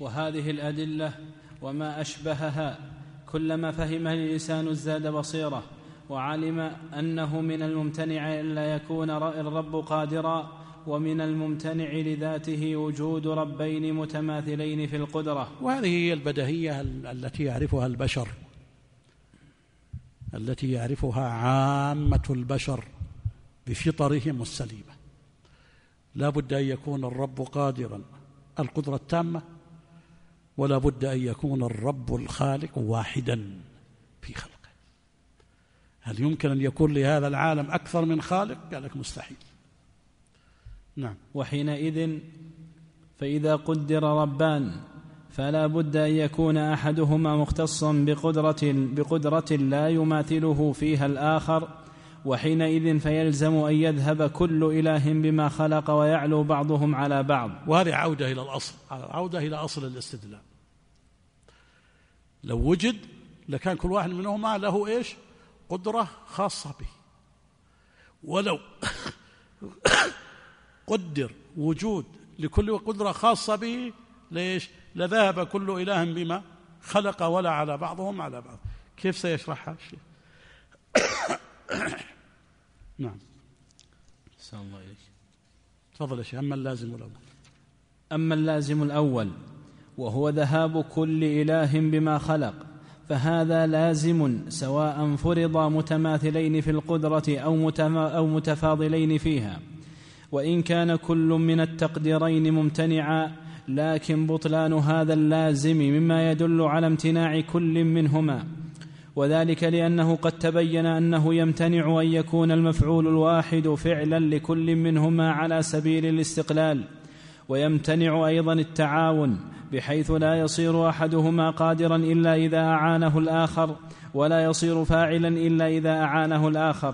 وهذه الأدلة وما أشبهها كلما فهم الإنسان ازداد بصيرة وعلم أنه من الممتنع ألا يكون الرب قادرا، ومن الممتنع لذاته وجود ربين متماثلين في القدرة. وهذه هي البديهية التي يعرفها البشر، التي يعرفها عامة البشر بفطرهم السليمة. لا بد أن يكون الرب قادرا القدرة التامة، ولا بد أن يكون الرب الخالق واحدا في خلقه. هل يمكن أن يكون لهذا العالم أكثر من خالق؟ قال لك مستحيل. نعم. وحينئذ فإذا قدر ربان فلا بد أن يكون أحدهما مختصا بقدرة, بقدرة لا يماثله فيها الآخر، وحينئذ فيلزم أن يذهب كل إله بما خلق ويعلو بعضهم على بعض. وهذه عودة إلى الأصل، عودة إلى أصل الاستدلال. لو وجد لكان كل واحد منهما له إيش؟ قدرة خاصة به. ولو قدر وجود لكل قدرة خاصة به ليش؟ لذهب كل إله بما خلق ولا على بعضهم على بعض. كيف سيشرحها الشيء؟ نعم. السلام الله عليك. تفضل يا شيخ. أما اللازم الأول أما اللازم الأول وهو ذهاب كل إله بما خلق، فهذا لازم سواء فرض متماثلين في القدرة أو متفاضلين فيها، وإن كان كل من التقديرين ممتنعا، لكن بطلان هذا اللازم مما يدل على امتناع كل منهما، وذلك لأنه قد تبين أنه يمتنع أن يكون المفعول الواحد فعلا لكل منهما على سبيل الاستقلال، ويمتنع أيضا التعاون بحيث لا يصير أحدهما قادرا إلا إذا أعانه الآخر، ولا يصير فاعلا إلا إذا أعانه الآخر.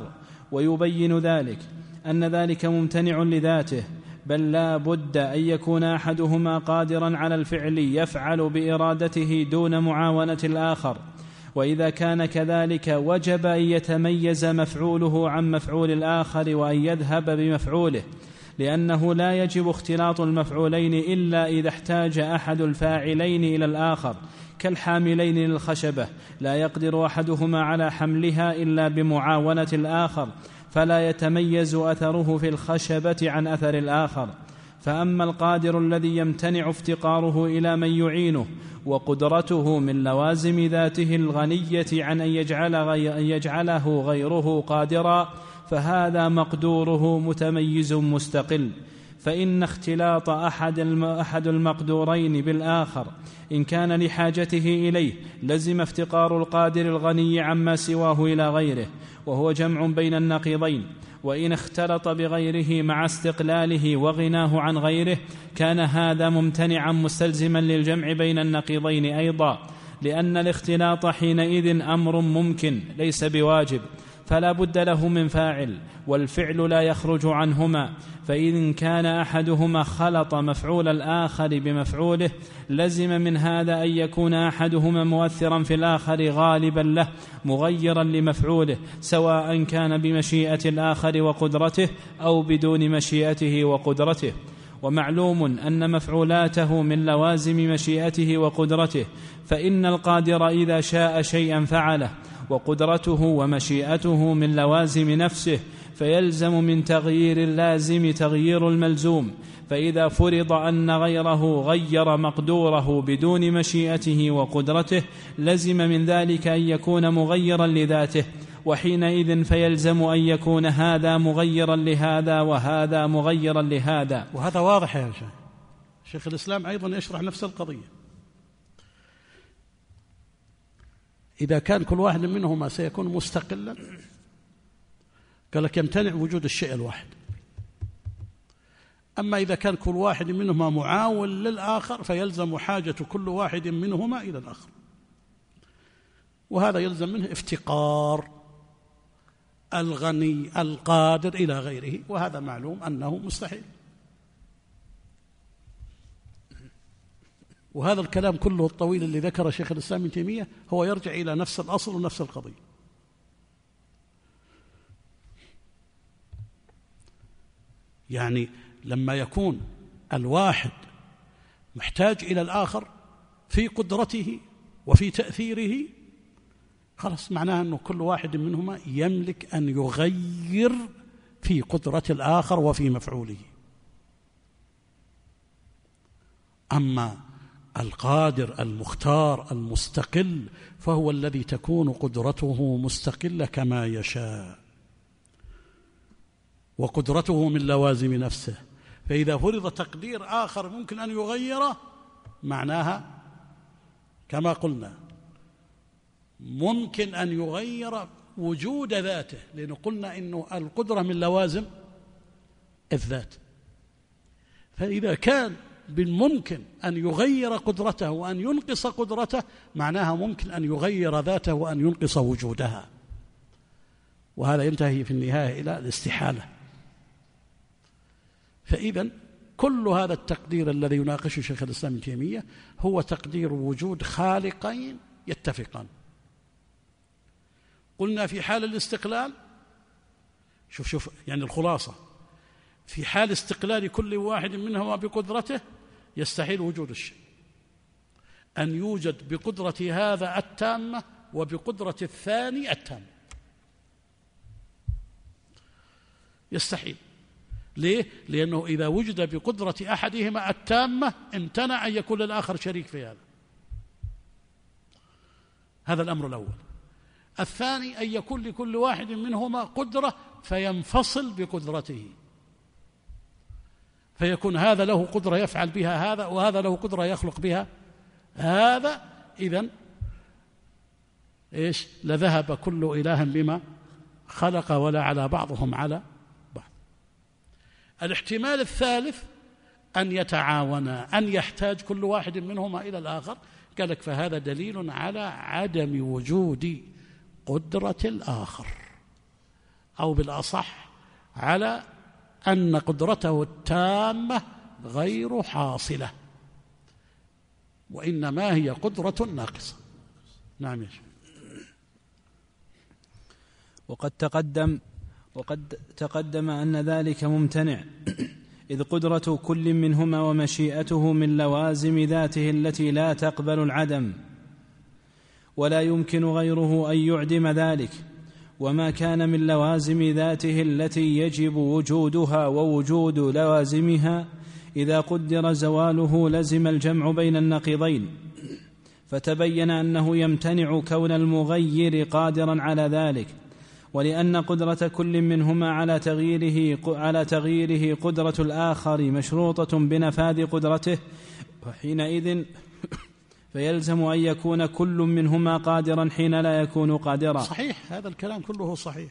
ويبين ذلك أن ذلك ممتنع لذاته، بل لا بد أن يكون أحدهما قادرا على الفعل يفعل بإرادته دون معاونة الآخر، وإذا كان كذلك وجب أن يتميز مفعوله عن مفعول الآخر وأن يذهب بمفعوله، لأنه لا يجب اختلاط المفعولين إلا إذا احتاج أحد الفاعلين إلى الآخر، كالحاملين للخشبة لا يقدر أحدهما على حملها إلا بمعاونة الآخر، فلا يتميز أثره في الخشبة عن أثر الآخر. فأما القادر الذي يمتنع افتقاره إلى من يعينه وقدرته من لوازم ذاته الغنية عن أن يجعل غي... أن يجعله غيره قادرا، فهذا مقدوره متميز مستقل. فإن اختلاط أحد, الم... أحد المقدورين بالآخر إن كان لحاجته إليه لزم افتقار القادر الغني عما سواه إلى غيره، وهو جمع بين النقيضين. وإن اختلط بغيره مع استقلاله وغناه عن غيره كان هذا ممتنعا مستلزما للجمع بين النقيضين أيضا، لأن الاختلاط حينئذ أمر ممكن ليس بواجب، فلا بد له من فاعل، والفعل لا يخرج عنهما. فإن كان أحدهما خلط مفعول الآخر بمفعوله لزم من هذا أن يكون أحدهما مؤثرا في الآخر غالبا له مغيرا لمفعوله، سواء كان بمشيئة الآخر وقدرته أو بدون مشيئته وقدرته. ومعلوم أن مفعولاته من لوازم مشيئته وقدرته، فإن القادر إذا شاء شيئا فعله، وقدرته ومشيئته من لوازم نفسه، فيلزم من تغيير اللازم تغيير الملزوم. فإذا فرض أن غيره غير مقدوره بدون مشيئته وقدرته لزم من ذلك أن يكون مغيرا لذاته، وحينئذ فيلزم أن يكون هذا مغيرا لهذا وهذا مغيرا لهذا. وهذا واضح يا شيخ. شيخ الإسلام أيضا يشرح نفس القضية. إذا كان كل واحد منهما سيكون مستقلا قال لك يمتنع وجود الشيء الواحد. أما إذا كان كل واحد منهما معاون للآخر فيلزم حاجة كل واحد منهما إلى الآخر، وهذا يلزم منه افتقار الغني القادر إلى غيره، وهذا معلوم أنه مستحيل. وهذا الكلام كله الطويل اللي ذكر شيخ الإسلام ابن تيمية هو يرجع إلى نفس الأصل ونفس القضية. يعني لما يكون الواحد محتاج إلى الآخر في قدرته وفي تأثيره، خلاص معناه أنه كل واحد منهما يملك أن يغير في قدرة الآخر وفي مفعوله. أما القادر المختار المستقل فهو الذي تكون قدرته مستقلة كما يشاء، وقدرته من لوازم نفسه. فإذا فرض تقدير آخر ممكن أن يغيره، معناها كما قلنا ممكن أن يغير وجود ذاته، لأنه قلنا إنه القدرة من لوازم الذات. فإذا كان بالممكن أن يغير قدرته وأن ينقص قدرته، معناها ممكن أن يغير ذاته وأن ينقص وجودها، وهذا ينتهي في النهاية إلى الاستحالة. فإذا كل هذا التقدير الذي يناقشه شيخ الإسلام ابن تيمية هو تقدير وجود خالقين يتفقان. قلنا في حال الاستقلال، شوف شوف يعني الخلاصة، في حال استقلال كل واحد منهما بقدرته يستحيل وجود الشيء، أن يوجد بقدرة هذا التامة وبقدرة الثاني التامة، يستحيل. ليه؟ لأنه إذا وجد بقدرة أحدهما التامة امتنع أن يكون الآخر شريك في هذا. هذا الأمر الأول. الثاني أن يكون لكل واحد منهما قدرة فينفصل بقدرته، فيكون هذا له قدرة يفعل بها هذا وهذا له قدرة يخلق بها هذا. إذن إيش؟ لذهب كل إله بما خلق ولا على بعضهم على بعض. الاحتمال الثالث أن يتعاونا، أن يحتاج كل واحد منهما إلى الآخر. قال لك فهذا دليل على عدم وجود قدرة الآخر، أو بالأصح على أن قدرته التامة غير حاصلة، وإنما هي قدرة ناقصة. نعم يا شيخ. وقد تقدم وقد تقدم أن ذلك ممتنع، إذ قدرة كل منهما ومشيئته من لوازم ذاته التي لا تقبل العدم، ولا يمكن غيره أن يعدم ذلك. وما كان من لوازم ذاته التي يجب وجودها ووجود لوازمها، إذا قدر زواله لزم الجمع بين النقيضين، فتبين أنه يمتنع كون المغير قادرا على ذلك. ولأن قدرة كل منهما على تغييره على تغييره قدرة الآخر مشروطة بنفاذ قدرته، وحينئذ فيلزم أن يكون كل منهما قادرا حين لا يكون قادرا. صحيح، هذا الكلام كله صحيح.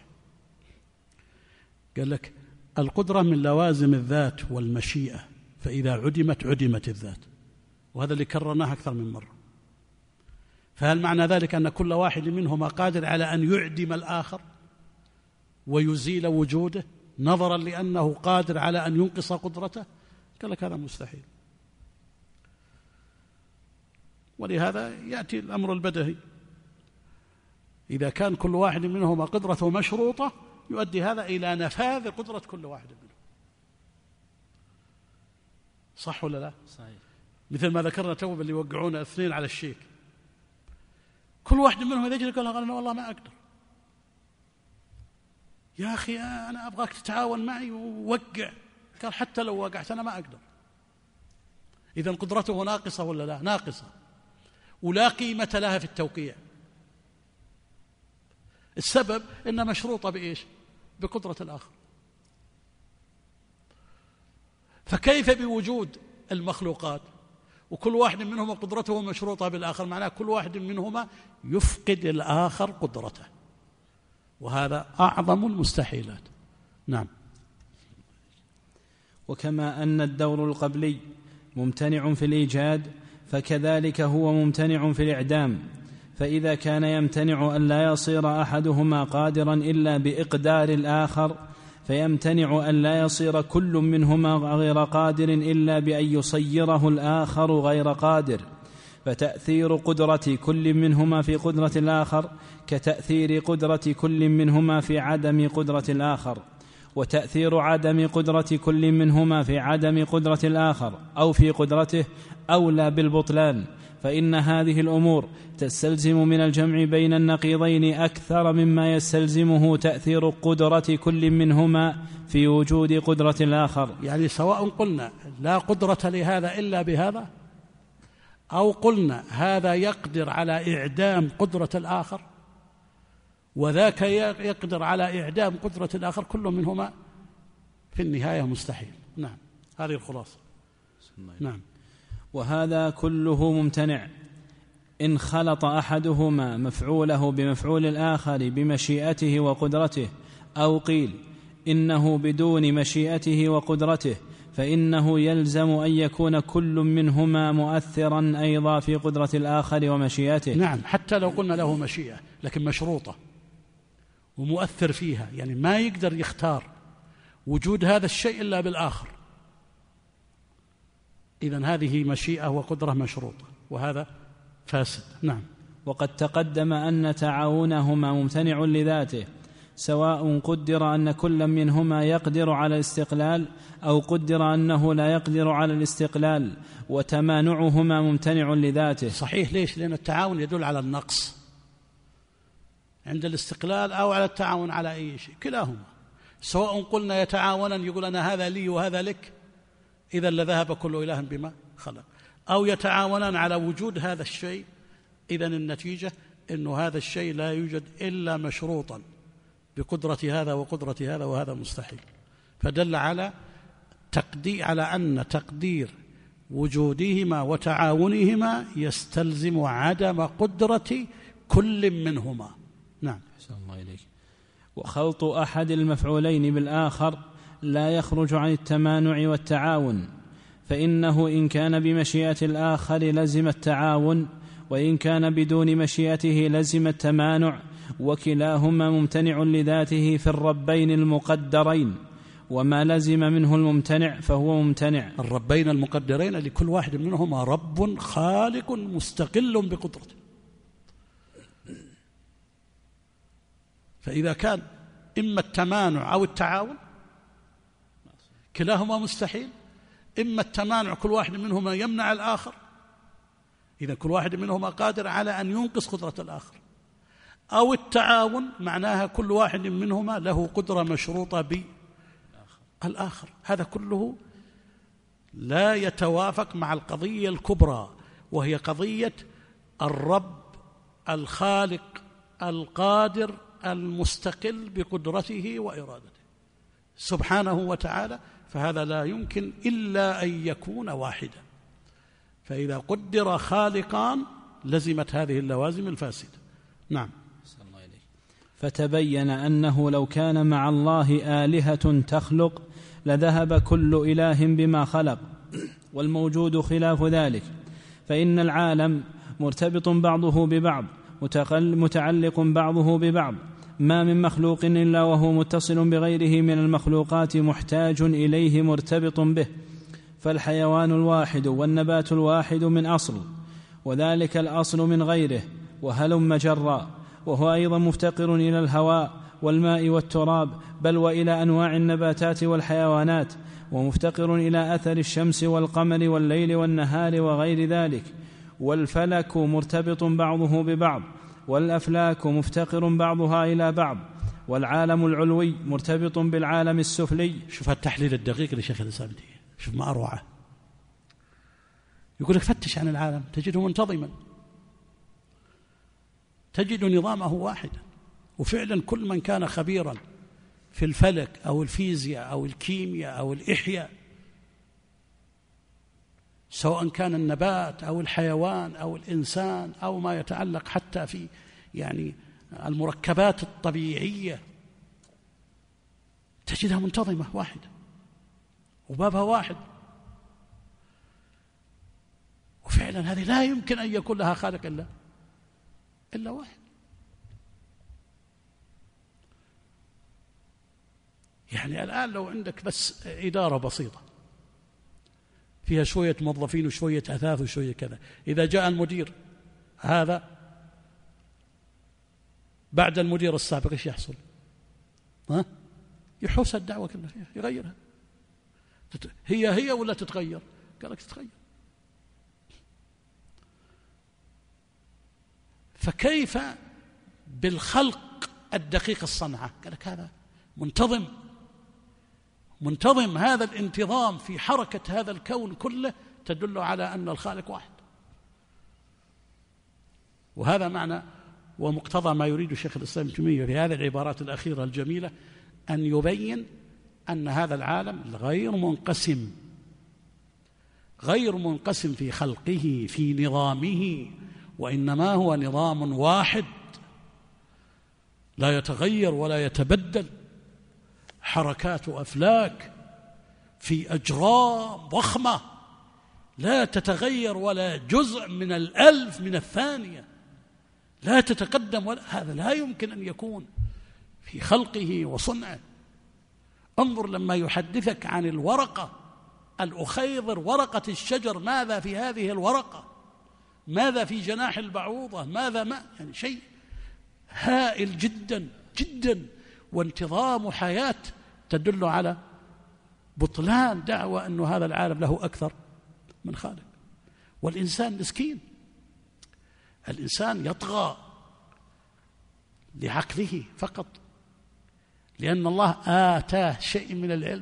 قال لك القدرة من لوازم الذات والمشيئة، فإذا عدمت عدمت الذات، وهذا اللي كررناه أكثر من مرة. فهل معنى ذلك أن كل واحد منهما قادر على أن يعدم الآخر ويزيل وجوده نظرا لأنه قادر على أن ينقص قدرته؟ قال لك هذا مستحيل. ولهذا يأتي الأمر البدهي، إذا كان كل واحد منهما قدرته مشروطة يؤدي هذا إلى نفاذ قدرة كل واحد منهم. صح ولا لا؟ صحيح. مثل ما ذكرنا تو اللي يوقعون اثنين على الشيك، كل واحد منهم يجي يقول أنا والله ما أقدر، يا أخي أنا أبغاك تتعاون معي ووقع. قال حتى لو وقعت أنا ما أقدر. إذن قدرته ناقصة ولا لا؟ ناقصة، ولا قيمة لها في التوقيع. السبب إنها مشروطة بإيش؟ بقدرة الآخر. فكيف بوجود المخلوقات وكل واحد منهما قدرته مشروطة بالآخر؟ معناه كل واحد منهما يفقد الآخر قدرته، وهذا أعظم المستحيلات. نعم. وكما أن الدور القبلي ممتنع في الإيجاد، فكذلك هو ممتنع في الإعدام. فإذا كان يمتنع أن لا يصير أحدهما قادرا إلا بإقدار الآخر، فيمتنع أن لا يصير كل منهما غير قادر إلا بأن يصيره الآخر غير قادر. فتأثير قدرة كل منهما في قدرة الآخر كتأثير قدرة كل منهما في عدم قدرة الآخر. وتأثير عدم قدرة كل منهما في عدم قدرة الآخر أو في قدرته أولى بالبطلان، فإن هذه الأمور تستلزم من الجمع بين النقيضين أكثر مما يستلزمه تأثير قدرة كل منهما في وجود قدرة الآخر. يعني سواء قلنا لا قدرة لهذا إلا بهذا، أو قلنا هذا يقدر على إعدام قدرة الآخر وذاك يقدر على إعدام قدرة الآخر، كل منهما في النهاية مستحيل. نعم، هذه الخلاصة. نعم. وهذا كله ممتنع إن خلط أحدهما مفعوله بمفعول الآخر بمشيئته وقدرته، أو قيل إنه بدون مشيئته وقدرته، فإنه يلزم أن يكون كل منهما مؤثرا أيضا في قدرة الآخر ومشيئته. نعم، حتى لو قلنا له مشيئة لكن مشروطة ومؤثر فيها، يعني ما يقدر يختار وجود هذا الشيء إلا بالآخر، إذن هذه مشيئة وقدرة مشروطة، وهذا فاسد. نعم. وقد تقدم أن تعاونهما ممتنع لذاته، سواء قدر أن كل منهما يقدر على الاستقلال أو قدر أنه لا يقدر على الاستقلال، وتمانعهما ممتنع لذاته. صحيح. ليش؟ لأن التعاون يدل على النقص عند الاستقلال أو على التعاون على أي شيء، كلاهما. سواء قلنا يتعاونا يقول أنا هذا لي وهذا لك، إذا لذهب كل إله بما خلق، أو يتعاونان على وجود هذا الشيء، إذن النتيجة أنه هذا الشيء لا يوجد إلا مشروطا بقدرة هذا وقدرة هذا، وهذا مستحيل. فدل على تقدير على أن تقدير وجودهما وتعاونهما يستلزم عدم قدرة كل منهما. نعم. أحسن الله إليك. وخلط أحد المفعولين بالآخر لا يخرج عن التمانع والتعاون، فإنه إن كان بمشيئة الآخر لزم التعاون، وإن كان بدون مشيئته لزم التمانع، وكلاهما ممتنع لذاته في الربين المقدرين، وما لزم منه الممتنع فهو ممتنع. الربين المقدرين لكل واحد منهما رب خالق مستقل بقدرته، فإذا كان إما التمانع أو التعاون كلاهما مستحيل، إما التمانع كل واحد منهما يمنع الآخر، إذا كل واحد منهما قادر على أن ينقص قدرة الآخر، أو التعاون معناها كل واحد منهما له قدرة مشروطة بالآخر. هذا كله لا يتوافق مع القضية الكبرى، وهي قضية الرب الخالق القادر المستقل بقدرته وإرادته سبحانه وتعالى، فهذا لا يمكن إلا أن يكون واحدا. فإذا قدر خالقان لزمت هذه اللوازم الفاسدة. نعم. فتبين أنه لو كان مع الله آلهة تخلق لذهب كل إله بما خلق، والموجود خلاف ذلك، فإن العالم مرتبط بعضه ببعض، متعلق بعضه ببعض، ما من مخلوق إلا وهو متصل بغيره من المخلوقات محتاج إليه مرتبط به. فالحيوان الواحد والنبات الواحد من أصل، وذلك الأصل من غيره، وهلم جرا، وهو أيضا مفتقر إلى الهواء والماء والتراب، بل وإلى أنواع النباتات والحيوانات، ومفتقر إلى أثر الشمس والقمر والليل والنهار وغير ذلك. والفلك مرتبط بعضه ببعض، والأفلاك مفتقر بعضها إلى بعض، والعالم العلوي مرتبط بالعالم السفلي. شوف التحليل الدقيق لشيخ الإسلام، شوف ما أروعه. يقول لك فتش عن العالم تجده منتظما، تجد نظامه واحدا. وفعلا كل من كان خبيرا في الفلك أو الفيزياء أو الكيمياء أو الإحياء، سواء كان النبات أو الحيوان أو الإنسان أو ما يتعلق حتى في يعني المركبات الطبيعية، تجدها منتظمة واحدة وبابها واحد. وفعلا هذه لا يمكن أن يكون لها خالق إلا إلا واحد. يعني الآن لو عندك بس إدارة بسيطة فيها شوية موظفين وشوية أثاث وشوية كذا، إذا جاء المدير هذا بعد المدير السابق إيش يحصل؟ ها؟ يحوس الدعوة كلها فيها، يغيرها. هي هي ولا تتغير؟ قال لك تتغير. فكيف بالخلق الدقيق الصنعة؟ قال لك هذا منتظم منتظم هذا الانتظام في حركة هذا الكون كله تدل على أن الخالق واحد. وهذا معنى ومقتضى ما يريد شيخ الإسلام ابن تيمية في هذه العبارات الأخيرة الجميلة، أن يبين أن هذا العالم غير منقسم غير منقسم في خلقه في نظامه، وإنما هو نظام واحد لا يتغير ولا يتبدل، حركات وأفلاك في أجرام ضخمة لا تتغير ولا جزء من الألف من الثانية، لا تتقدم ولا هذا لا يمكن أن يكون في خلقه وصنعه. انظر لما يحدثك عن الورقة الأخيضر، ورقة الشجر، ماذا في هذه الورقة، ماذا في جناح البعوضة، ماذا ما يعني شيء هائل جدا جدا، وانتظام حياة تدل على بطلان دعوة أن هذا العالم له أكثر من خالق. والإنسان مسكين، الإنسان يطغى لعقله فقط، لأن الله آتاه شيء من العلم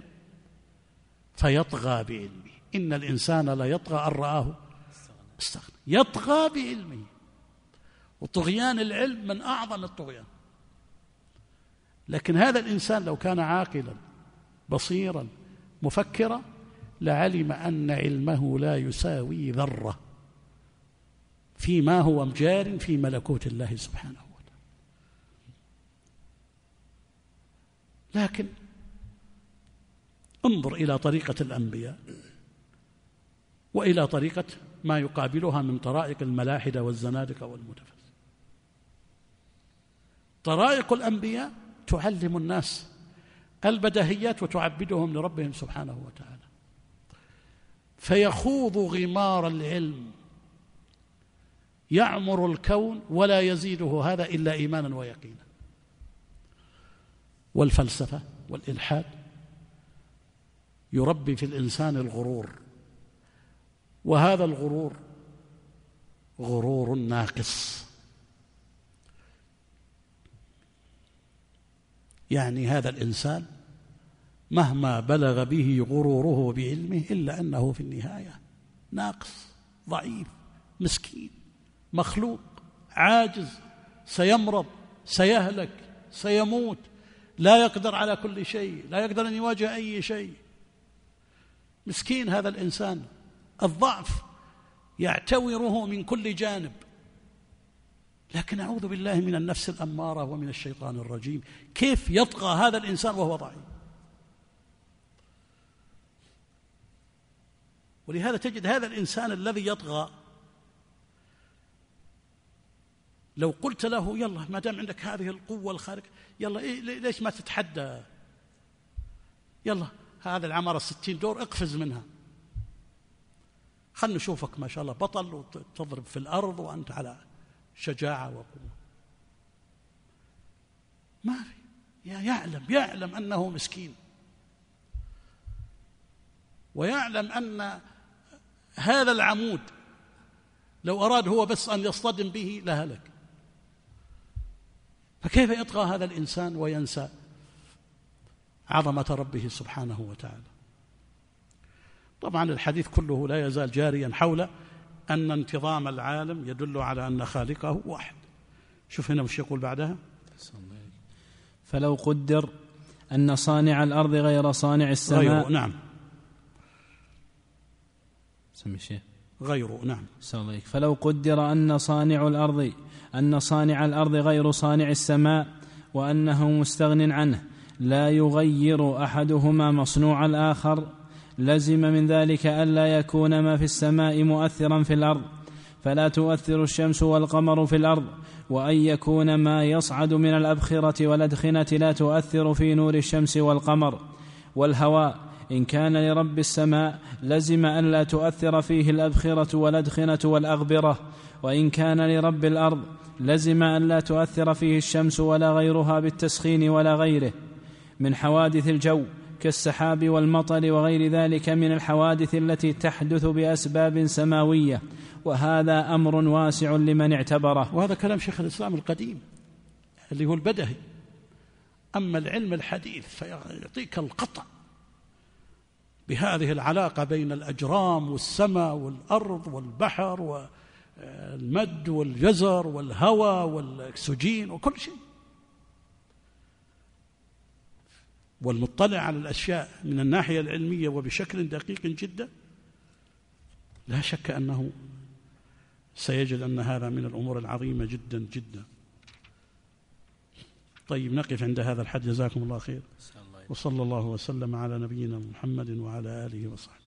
فيطغى بعلمه. إن الإنسان لا يطغى أن رآه استغنى، يطغى بعلمه. وطغيان العلم من أعظم الطغيان. لكن هذا الإنسان لو كان عاقلا بصيرا مفكرا لعلم أن علمه لا يساوي ذرة فيما هو جار في ملكوت الله سبحانه وتعالى. لكن انظر إلى طريقة الأنبياء وإلى طريقة ما يقابلها من طرائق الملاحدة والزنادقة والمتفلسفة. طرائق الأنبياء تعلم الناس البديهيات وتعبدهم لربهم سبحانه وتعالى، فيخوض غمار العلم يعمر الكون ولا يزيده هذا إلا إيمانا ويقينا. والفلسفة والإلحاد يربي في الإنسان الغرور، وهذا الغرور غرور ناقص، يعني هذا الإنسان مهما بلغ به غروره بعلمه إلا أنه في النهاية ناقص ضعيف مسكين مخلوق عاجز، سيمرض سيهلك سيموت، لا يقدر على كل شيء، لا يقدر أن يواجه أي شيء. مسكين هذا الإنسان، الضعف يعتوره من كل جانب. لكن أعوذ بالله من النفس الأمارة ومن الشيطان الرجيم، كيف يطغى هذا الإنسان وهو ضعيف؟ ولهذا تجد هذا الإنسان الذي يطغى لو قلت له يلا ما دام عندك هذه القوة الخارقة يلا إيه ليش ما تتحدى، يلا هذا العمارة الستين دور اقفز منها، خلنا نشوفك ما شاء الله بطل وتضرب في الأرض وأنت على شجاعة وقوة. ما في، يعلم يعلم أنه مسكين، ويعلم أن هذا العمود لو أراد هو بس أن يصطدم به لهلك. فكيف يطغى هذا الإنسان وينسى عظمة ربه سبحانه وتعالى؟ طبعا الحديث كله لا يزال جاريا حول أن انتظام العالم يدل على أن خالقه واحد. شوف هنا وش يقول بعدها: فلو قدر أن صانع الأرض غير صانع السماء غيره. نعم سمي شيء غيره. نعم فلو قدر أن صانع الأرض أن صانع الأرض غير صانع السماء وأنه مستغن عنه لا يغير أحدهما مصنوع الآخر، لزم من ذلك ألا يكون ما في السماء مؤثرا في الأرض فلا تؤثر الشمس والقمر في الأرض، وأن يكون ما يصعد من الأبخرة والأدخنة لا تؤثر في نور الشمس والقمر. والهواء إن كان لرب السماء لزم أن لا تؤثر فيه الأبخرة والأدخنة والأغبرة، وإن كان لرب الأرض لزم أن لا تؤثر فيه الشمس ولا غيرها بالتسخين ولا غيره. من حوادث الجو كالسحاب والمطر وغير ذلك من الحوادث التي تحدث بأسباب سماوية، وهذا أمر واسع لمن اعتبره. وهذا كلام شيخ الإسلام القديم اللي هو البدهي. أما العلم الحديث فيعطيك القطع بهذه العلاقة بين الأجرام والسماء والأرض والبحر والمد والجزر والهواء والأكسجين وكل شيء، والمطلع على الأشياء من الناحية العلمية وبشكل دقيق جدا لا شك أنه سيجد أن هذا من الأمور العظيمة جدا جدا. طيب نقف عند هذا الحد، جزاكم الله خير، وصلى الله وسلم على نبينا محمد وعلى آله وصحبه.